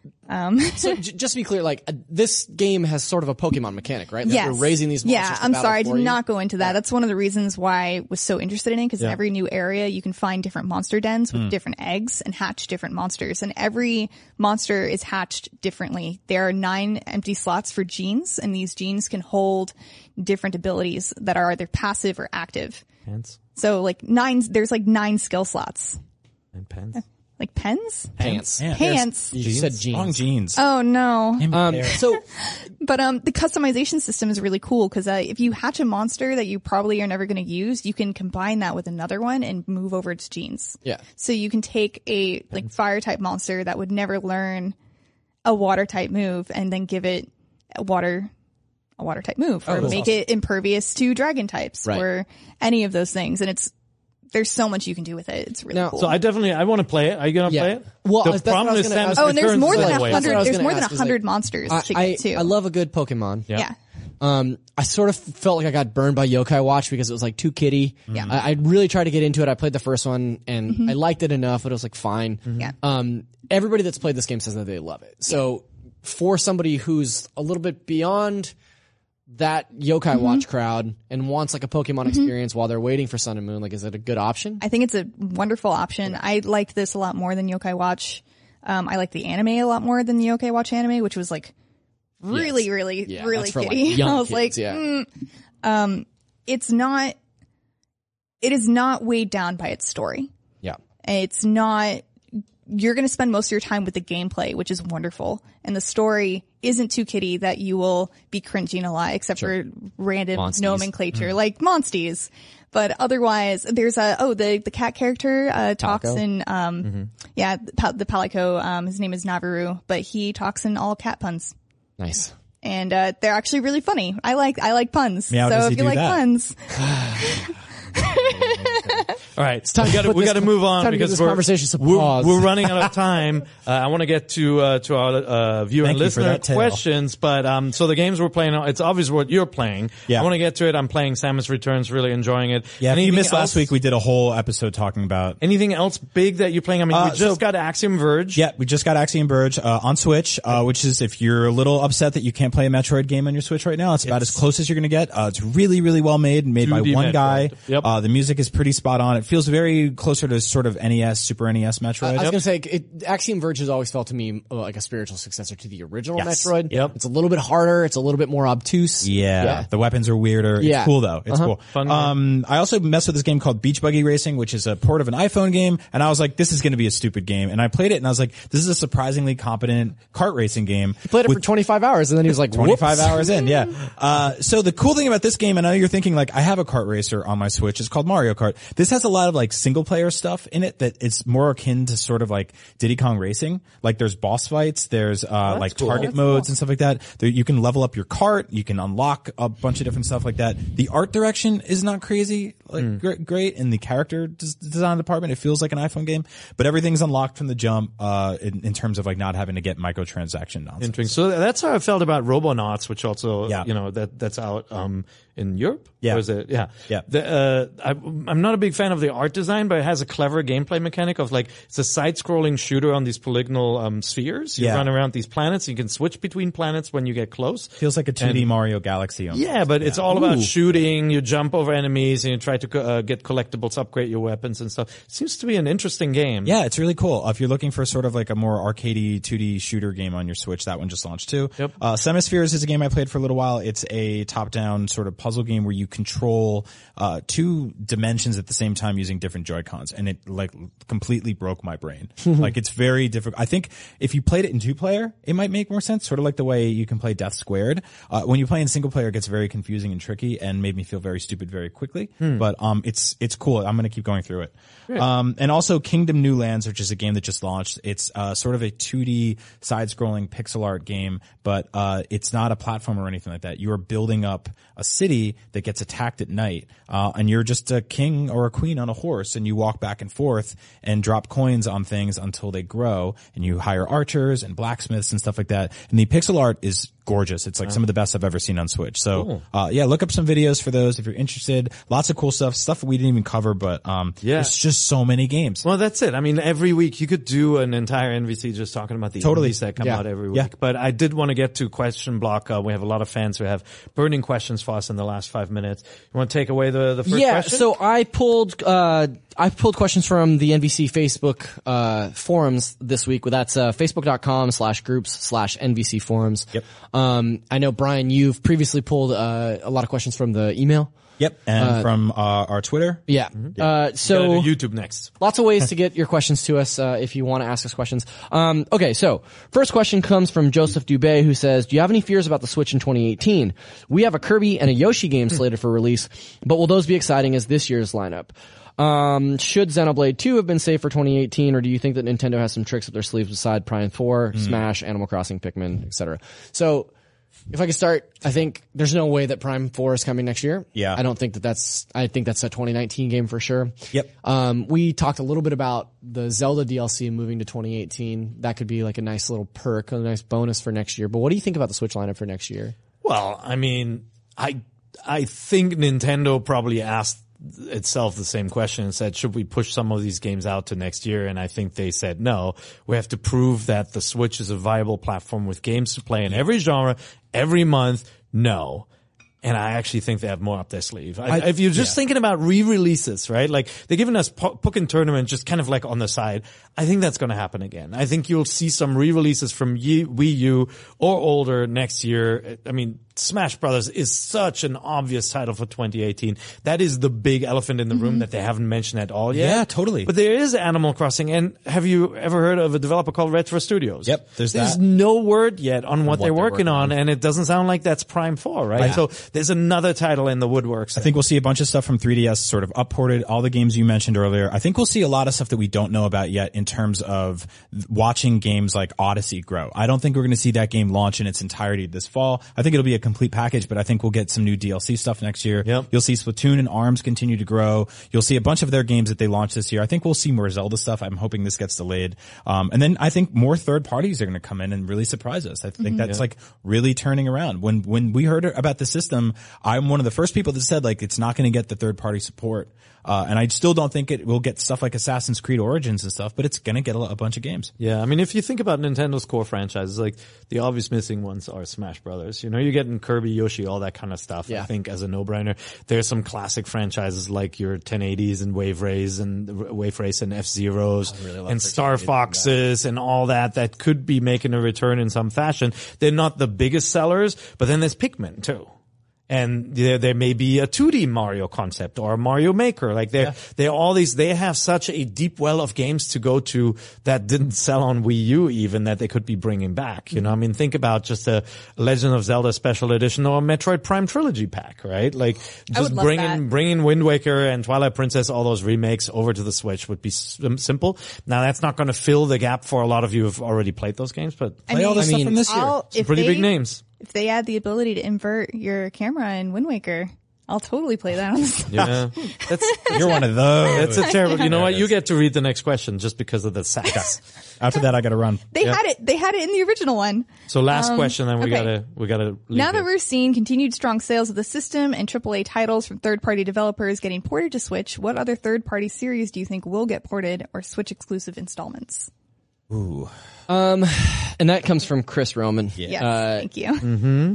Speaker 3: So j- just to be clear, like uh, this game has sort of a Pokemon mechanic, right? That
Speaker 5: Yes.
Speaker 3: We're raising these monsters.
Speaker 5: Yeah,
Speaker 3: to
Speaker 5: I'm
Speaker 3: battle
Speaker 5: sorry, I
Speaker 3: for
Speaker 5: did
Speaker 3: you.
Speaker 5: not go into that. That's one of the reasons why I was so interested in it, because in every new area you can find different monster dens with different eggs and hatch different monsters. And every monster is hatched differently. There are nine empty slots for genes, and these genes can hold different abilities that are either passive or active.
Speaker 4: Pants
Speaker 5: So like nine, there's like nine skill slots.
Speaker 4: and pens.
Speaker 5: Like pens?
Speaker 3: Pants.
Speaker 6: Yeah,
Speaker 5: Pants.
Speaker 3: You said jeans.
Speaker 6: Long jeans.
Speaker 5: Oh no.
Speaker 3: Um, so
Speaker 5: But um, the customization system is really cool because uh, if you hatch a monster that you probably are never going to use, you can combine that with another one and move over its genes.
Speaker 3: yeah.
Speaker 5: So you can take a like fire type monster that would never learn a water type move and then give it a water a water type move, or
Speaker 3: that's
Speaker 5: make
Speaker 3: awesome.
Speaker 5: it impervious to dragon types,
Speaker 3: Right.
Speaker 5: or any of those things. And it's there's so much you can do with it. It's really
Speaker 3: Now-
Speaker 5: cool.
Speaker 4: So I definitely, I want to play it. Are you going to
Speaker 3: Yeah.
Speaker 4: play it?
Speaker 3: Well,
Speaker 4: the
Speaker 3: that's what I
Speaker 4: problem
Speaker 3: was
Speaker 4: is
Speaker 3: gonna
Speaker 4: Samus
Speaker 3: ask.
Speaker 5: oh, and there's
Speaker 4: Returns
Speaker 5: more
Speaker 4: is
Speaker 5: than
Speaker 4: that
Speaker 5: a
Speaker 4: way.
Speaker 3: That's what I
Speaker 5: hundred.
Speaker 3: was
Speaker 5: There's
Speaker 3: gonna
Speaker 5: more than a
Speaker 3: ask, is
Speaker 5: hundred
Speaker 3: like,
Speaker 5: monsters
Speaker 3: I,
Speaker 5: to get
Speaker 3: I,
Speaker 5: to.
Speaker 3: I love a good Pokemon.
Speaker 5: yeah.
Speaker 3: Um, I sort of felt like I got burned by Yokai Watch because it was like too kiddie.
Speaker 5: Yeah.
Speaker 3: I, I really tried to get into it. I played the first one and I liked it enough, but it was like fine.
Speaker 5: Yeah.
Speaker 3: Um, everybody that's played this game says that they love it. So for somebody who's a little bit beyond that Yokai Watch crowd and wants like a Pokemon experience while they're waiting for Sun and Moon, like is it a good option?
Speaker 5: I think it's a wonderful option. I liked this a lot more than Yokai Watch. Um, I like the anime a lot more than the Yokai Watch anime, which was like really,
Speaker 3: Yes.
Speaker 5: really,
Speaker 3: Yeah,
Speaker 5: really
Speaker 3: that's for, like,
Speaker 5: kiddie.
Speaker 3: young
Speaker 5: I was
Speaker 3: kids,
Speaker 5: like,
Speaker 3: yeah.
Speaker 5: mm, um, it's not, it is not weighed down by its story.
Speaker 3: Yeah.
Speaker 5: It's not, you're going to spend most of your time with the gameplay, which is wonderful. And the story isn't too kiddie that you will be cringing a lot, except for random
Speaker 3: Monsties.
Speaker 5: nomenclature, like Monsties. But otherwise, there's a, oh, the, the cat character, uh, talks
Speaker 3: Palico.
Speaker 5: in, um, yeah, the, Pal- the Palico, um, his name is Naviru, but he talks in all cat puns.
Speaker 3: Nice.
Speaker 5: And, uh, they're actually really funny. I like, I like puns.
Speaker 6: Meow,
Speaker 5: so
Speaker 6: does
Speaker 5: if
Speaker 6: he
Speaker 5: you
Speaker 6: do
Speaker 5: like
Speaker 6: that?
Speaker 5: puns,
Speaker 4: All right,
Speaker 3: time
Speaker 4: we
Speaker 3: to
Speaker 4: got to
Speaker 3: put
Speaker 4: we
Speaker 3: this-
Speaker 4: got to move on
Speaker 3: time to give
Speaker 4: because
Speaker 3: this
Speaker 4: we're,
Speaker 3: conversation some
Speaker 4: we're,
Speaker 3: pause.
Speaker 4: we're running out of time. Uh, I want to get to uh, to our uh, viewer
Speaker 6: Thank
Speaker 4: and
Speaker 6: you for
Speaker 4: listener
Speaker 6: that tale.
Speaker 4: questions, but um, so the games we're playing, it's obvious what you're playing.
Speaker 6: Yeah.
Speaker 4: I want to get to it. I'm playing Samus Returns, really enjoying it.
Speaker 6: Yeah, if you
Speaker 4: Anything
Speaker 6: missed last
Speaker 4: else-
Speaker 6: week, we did a whole episode talking about.
Speaker 4: Anything else big that you're playing? I mean,
Speaker 6: Uh,
Speaker 4: we just
Speaker 6: so-
Speaker 4: got Axiom Verge.
Speaker 6: Yeah, we just got Axiom Verge uh, on Switch, uh, which is if you're a little upset that you can't play a Metroid game on your Switch right now, it's about as close as you're going to get. Uh, it's really, really well made, made by
Speaker 4: two D
Speaker 6: one
Speaker 4: Metroid.
Speaker 6: guy.
Speaker 4: Yep.
Speaker 6: Uh, the music is pretty spot on. It feels very closer to sort of N E S, Super N E S Metroid.
Speaker 3: I was gonna say, it, Axiom Verge has always felt to me uh, like a spiritual successor to the original
Speaker 6: Yes.
Speaker 3: Metroid.
Speaker 4: Yep.
Speaker 3: It's a little bit harder. It's a little bit more obtuse.
Speaker 6: Yeah,
Speaker 3: Yeah.
Speaker 6: the weapons are weirder.
Speaker 3: Yeah.
Speaker 6: It's cool though. It's
Speaker 3: Uh-huh.
Speaker 6: cool.
Speaker 4: Fun game.
Speaker 6: Um, I also messed with this game called Beach Buggy Racing, which is a port of an iPhone game, and I was like, this is going to be a stupid game. And I played it, and I was like, this is a surprisingly competent kart racing game.
Speaker 3: He played it
Speaker 6: with
Speaker 3: for twenty-five hours and then he was like,
Speaker 6: twenty-five
Speaker 3: whoops.
Speaker 6: hours in, yeah. Uh, so the cool thing about this game, I know you're thinking like, I have a kart racer on my Switch. It's called Mario Kart. This has a lot of like single player stuff in it that it's more akin to sort of like Diddy Kong Racing. Like there's boss fights, there's, uh, like
Speaker 3: cool.
Speaker 6: target
Speaker 3: That's
Speaker 6: modes and stuff like that. There, you can level up your cart, you can unlock a bunch of different stuff like that. The art direction is not crazy, like gr- great. In the character des- design department, it feels like an iPhone game, but everything's unlocked from the jump, uh, in, in terms of like not having to get microtransaction nonsense.
Speaker 4: Interesting. So that's how I felt about Robonauts, which also,
Speaker 6: Yeah.
Speaker 4: you know, that that's out um in Europe.
Speaker 6: Yeah.
Speaker 4: Or is it? Yeah.
Speaker 6: Yeah.
Speaker 4: The, uh, I, I'm not a big fan of the art design, but it has a clever gameplay mechanic of like it's a side-scrolling shooter on these polygonal um spheres. You
Speaker 6: Yeah.
Speaker 4: run around these planets. You can switch between planets when you get close.
Speaker 6: Feels like a two D
Speaker 4: And-
Speaker 6: Mario Galaxy. Almost.
Speaker 4: Yeah, but it's all about
Speaker 6: Ooh.
Speaker 4: shooting. You jump over enemies and you try to uh, get collectibles, upgrade your weapons and stuff. It seems to be an interesting game.
Speaker 6: Yeah, it's really cool. Uh, if you're looking for sort of like a more arcadey two D shooter game on your Switch, that one just launched too.
Speaker 4: Yep.
Speaker 6: Uh, Semispheres is a game I played for a little while. It's a top-down sort of puzzle game where you control uh two dimensions at the same time. time using different Joy-Cons, and it like completely broke my brain. Like it's very difficult. I think if you played it in two player, it might make more sense, sort of like the way you can play Death Squared. Uh, when you play in single player, it gets very confusing and tricky and made me feel very stupid very quickly. Hmm. But um, it's it's cool. I'm going to keep going through it. Great. Um, and also Kingdom New Lands, which is a game that just launched. It's uh, sort of a two D side-scrolling pixel art game, but uh, it's not a platformer or anything like that. You are building up a city that gets attacked at night, uh, and you're just a king or a queen on a horse, and you walk back and forth and drop coins on things until they grow, and you hire archers and blacksmiths and stuff like that. And the pixel art is gorgeous. It's like some of the best I've ever seen on Switch. So, cool. uh, yeah, look up some videos for those if you're interested. Lots of cool stuff, stuff we didn't even cover, but, um, yeah. there's just so many games.
Speaker 4: Well, that's it. I mean, every week you could do an entire N V C just talking about the
Speaker 6: totally.
Speaker 4: indies that come
Speaker 6: yeah.
Speaker 4: out every week.
Speaker 6: Yeah.
Speaker 4: But I did want to get to question block. Uh, we have a lot of fans who have burning questions for us in the last five minutes. You want to take away the, the first
Speaker 3: yeah,
Speaker 4: question?
Speaker 3: Yeah, so I pulled, uh, I pulled questions from the N V C Facebook, uh, forums this week. That's, uh, facebook.com slash groups slash NVC forums.
Speaker 6: Yep.
Speaker 3: Um, I know, Brian, you've previously pulled, uh, a lot of questions from the email.
Speaker 6: Yep. And uh, from, uh, our Twitter.
Speaker 3: Yeah. Mm-hmm. Uh, so.
Speaker 4: YouTube next.
Speaker 3: Lots of ways to get your questions to us, uh, if you want to ask us questions. Um, okay. So first question comes from Joseph Dubé, who says, do you have any fears about the Switch in twenty eighteen? We have a Kirby and a Yoshi game slated for release, but will those be exciting as this year's lineup? Um, should Xenoblade two have been saved for twenty eighteen, or do you think that Nintendo has some tricks up their sleeves beside Prime four, mm. Smash, Animal Crossing, Pikmin, et cetera? So, if I could start, I think there's no way that Prime four is coming next year.
Speaker 6: Yeah.
Speaker 3: I don't think that that's, I think that's a twenty nineteen game for sure.
Speaker 6: Yep.
Speaker 3: Um, we talked a little bit about the Zelda D L C moving to twenty eighteen. That could be like a nice little perk, a nice bonus for next year. But what do you think about the Switch lineup for next year?
Speaker 4: Well, I mean, I, I think Nintendo probably asked itself the same question and said, should we push some of these games out to next year? And I think they said, no, we have to prove that the Switch is a viable platform with games to play in every genre, every month. No. And I actually think they have more up their sleeve. I, if you're just yeah. thinking about re-releases, right? Like they're giving us Pokken Tournament just kind of like on the side. I think that's going to happen again. I think you'll see some re-releases from Wii U or older next year. I mean, Smash Brothers is such an obvious title for twenty eighteen. That is the big elephant in the room mm-hmm. that they haven't mentioned at all yet.
Speaker 6: Yeah, totally.
Speaker 4: But there is Animal Crossing. And have you ever heard of a developer called Retro Studios?
Speaker 6: Yep, there's,
Speaker 4: there's
Speaker 6: that.
Speaker 4: no word yet on what,
Speaker 6: what
Speaker 4: they're,
Speaker 6: they're
Speaker 4: working,
Speaker 6: working
Speaker 4: on,
Speaker 6: on,
Speaker 4: and it doesn't sound like that's Prime four, right?
Speaker 6: right.
Speaker 4: So there's another title in the woodworks.
Speaker 6: I think we'll see a bunch of stuff from three D S sort of upported, all the games you mentioned earlier. I think we'll see a lot of stuff that we don't know about yet in terms of watching games like Odyssey grow. I don't think we're going to see that game launch in its entirety this fall. I think it'll be a complete package, but I think we'll get some new D L C stuff next year.
Speaker 4: Yep.
Speaker 6: You'll see Splatoon and ARMS continue to grow. You'll see a bunch of their games that they launched this year. I think we'll see more Zelda stuff. I'm hoping this gets delayed. Um, and then I think more third parties are going to come in and really surprise us. I think mm-hmm. that's yeah. like really turning around. When, when we heard about the system, I'm one of the first people that said like it's not going to get the third party support. Uh, and I still don't think it will get stuff like Assassin's Creed Origins and stuff, but it's going to get a, a bunch of games.
Speaker 4: Yeah, I mean, if you think about Nintendo's core franchises, like the obvious missing ones are Smash Brothers. You know, you're getting Kirby, Yoshi, all that kind of stuff. Yeah. I think as a no-brainer. There's some classic franchises like your ten eighties and Wave Race and Wave Race and F-Zeros really and Star Foxes and all that that could be making a return in some fashion. They're not the biggest sellers, but then there's Pikmin too. And there, there may be a two D Mario concept or a Mario Maker. Like they're, yeah. they're all these, they have such a deep well of games to go to that didn't sell on Wii U even that they could be bringing back. You know, I mean, think about just a Legend of Zelda Special Edition or a Metroid Prime Trilogy pack, right? Like just bringing, bringing Wind Waker and Twilight Princess, all those remakes over to the Switch would be sim- simple. Now that's not going to fill the gap for a lot of you who've already played those games, but
Speaker 5: I
Speaker 4: play
Speaker 5: mean,
Speaker 4: all the
Speaker 5: I
Speaker 4: stuff
Speaker 5: mean,
Speaker 4: from this year.
Speaker 5: I'll,
Speaker 4: Some pretty
Speaker 5: they,
Speaker 4: big names.
Speaker 5: If they add the ability to invert your camera in Wind Waker, I'll totally play that on the Switch.
Speaker 4: Yeah. That's,
Speaker 6: You're one of those.
Speaker 4: That's a terrible, you know what? You get to read the next question just because of the sax.
Speaker 6: After that, I gotta run.
Speaker 5: They
Speaker 4: yeah.
Speaker 5: had it, they had it in the original one.
Speaker 4: So last um, question, then we
Speaker 5: okay.
Speaker 4: gotta, we gotta leave
Speaker 5: Now that
Speaker 4: it.
Speaker 5: we're seeing continued strong sales of the system and triple A titles from third-party developers getting ported to Switch, what other third-party series do you think will get ported or Switch exclusive installments?
Speaker 6: Ooh.
Speaker 3: Um, and that comes from Chris Roman.
Speaker 5: Yeah. Yes, uh, thank you.
Speaker 4: Mm-hmm.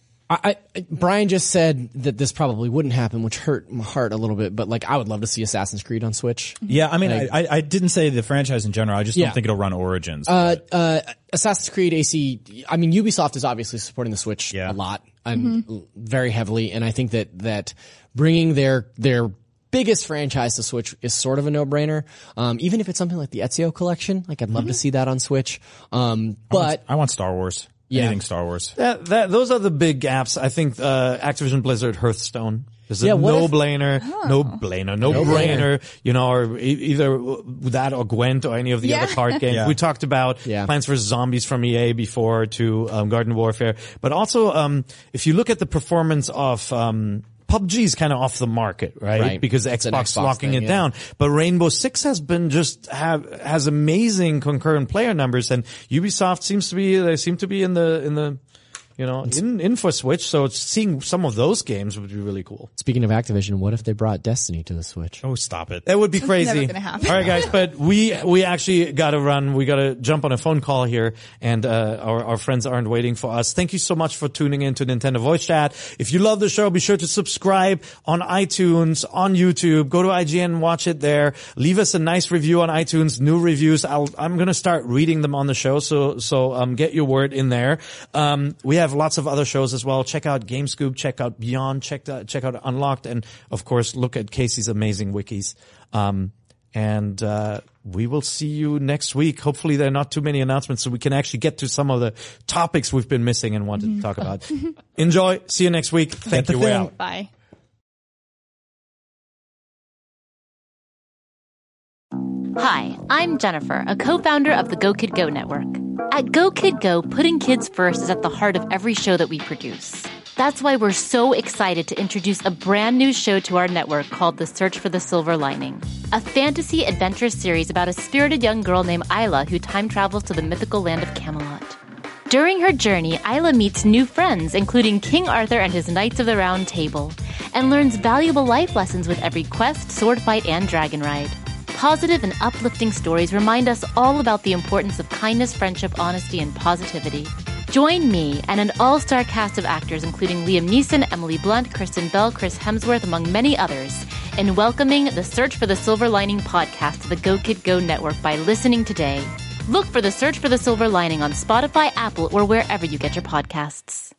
Speaker 3: I, I, Brian just said that this probably wouldn't happen, which hurt my heart a little bit, but like I would love to see Assassin's Creed on Switch.
Speaker 6: Yeah, I mean,
Speaker 3: like,
Speaker 6: I, I didn't say the franchise in general. I just
Speaker 3: yeah.
Speaker 6: don't think it'll run Origins.
Speaker 3: Uh, uh, Assassin's Creed A C, I mean, Ubisoft is obviously supporting the Switch
Speaker 6: yeah.
Speaker 3: a lot and mm-hmm. very heavily, and I think that, that bringing their, their biggest franchise to Switch is sort of a no-brainer. Um, even if it's something like the Ezio collection, like I'd love mm-hmm. to see that on Switch. Um, but
Speaker 6: I want, I want Star Wars.
Speaker 3: Yeah.
Speaker 6: Anything Star Wars.
Speaker 4: That, that, those are the big gaps. I think, uh, Activision Blizzard Hearthstone is a
Speaker 3: yeah,
Speaker 4: no-brainer,
Speaker 5: oh.
Speaker 4: no-brainer, no-brainer, you know, or e- either that or Gwent or any of the
Speaker 5: yeah.
Speaker 4: other card games.
Speaker 6: Yeah.
Speaker 4: We talked about
Speaker 3: yeah.
Speaker 4: Plants vs. Zombies from E A before to, um, Garden Warfare. But also, um, if you look at the performance of, um, P U B G's kind of off the market, right?
Speaker 3: Right.
Speaker 4: Because
Speaker 3: It's an
Speaker 4: Xbox,
Speaker 3: Xbox
Speaker 4: locking
Speaker 3: thing,
Speaker 4: it
Speaker 3: yeah.
Speaker 4: down. But Rainbow Six has been just have, has amazing concurrent player numbers, and Ubisoft seems to be, they seem to be in the, in the, you know, in, in for Switch, so seeing some of those games would be really cool.
Speaker 3: Speaking of Activision, what if they brought Destiny to the Switch?
Speaker 6: Oh, stop it.
Speaker 4: That would be crazy.
Speaker 5: never gonna happen.
Speaker 4: All right, guys, but we we actually got to run. We got to jump on a phone call here, and uh our our friends aren't waiting for us. Thank you so much for tuning in to Nintendo Voice Chat. If you love the show, be sure to subscribe on iTunes, on YouTube. Go to I G N and watch it there. Leave us a nice review on iTunes. New reviews. I'll, I'm going to start reading them on the show, so so um get your word in there. Um We have lots of other shows as well. Check out GameScoop, check out Beyond, check out, check out Unlocked, and of course look at Casey's amazing wikis. Um, and, uh, we will see you next week. Hopefully there are not too many announcements so we can actually get to some of the topics we've been missing and wanted to talk about. Enjoy. See you next week. Thank you. We're out.
Speaker 5: Bye.
Speaker 7: Hi, I'm Jennifer, a co-founder of the Go Kid Go Network. At Go Kid Go, putting kids first is at the heart of every show that we produce. That's why we're so excited to introduce a brand new show to our network called The Search for the Silver Lining, a fantasy adventure series about a spirited young girl named Isla who time travels to the mythical land of Camelot. During her journey, Isla meets new friends, including King Arthur and his Knights of the Round Table, and learns valuable life lessons with every quest, sword fight, and dragon ride. Positive and uplifting stories remind us all about the importance of kindness, friendship, honesty, and positivity. Join me and an all-star cast of actors including Liam Neeson, Emily Blunt, Kristen Bell, Chris Hemsworth, among many others, in welcoming the Search for the Silver Lining podcast to the Go Kid Go Network by listening today. Look for the Search for the Silver Lining on Spotify, Apple, or wherever you get your podcasts.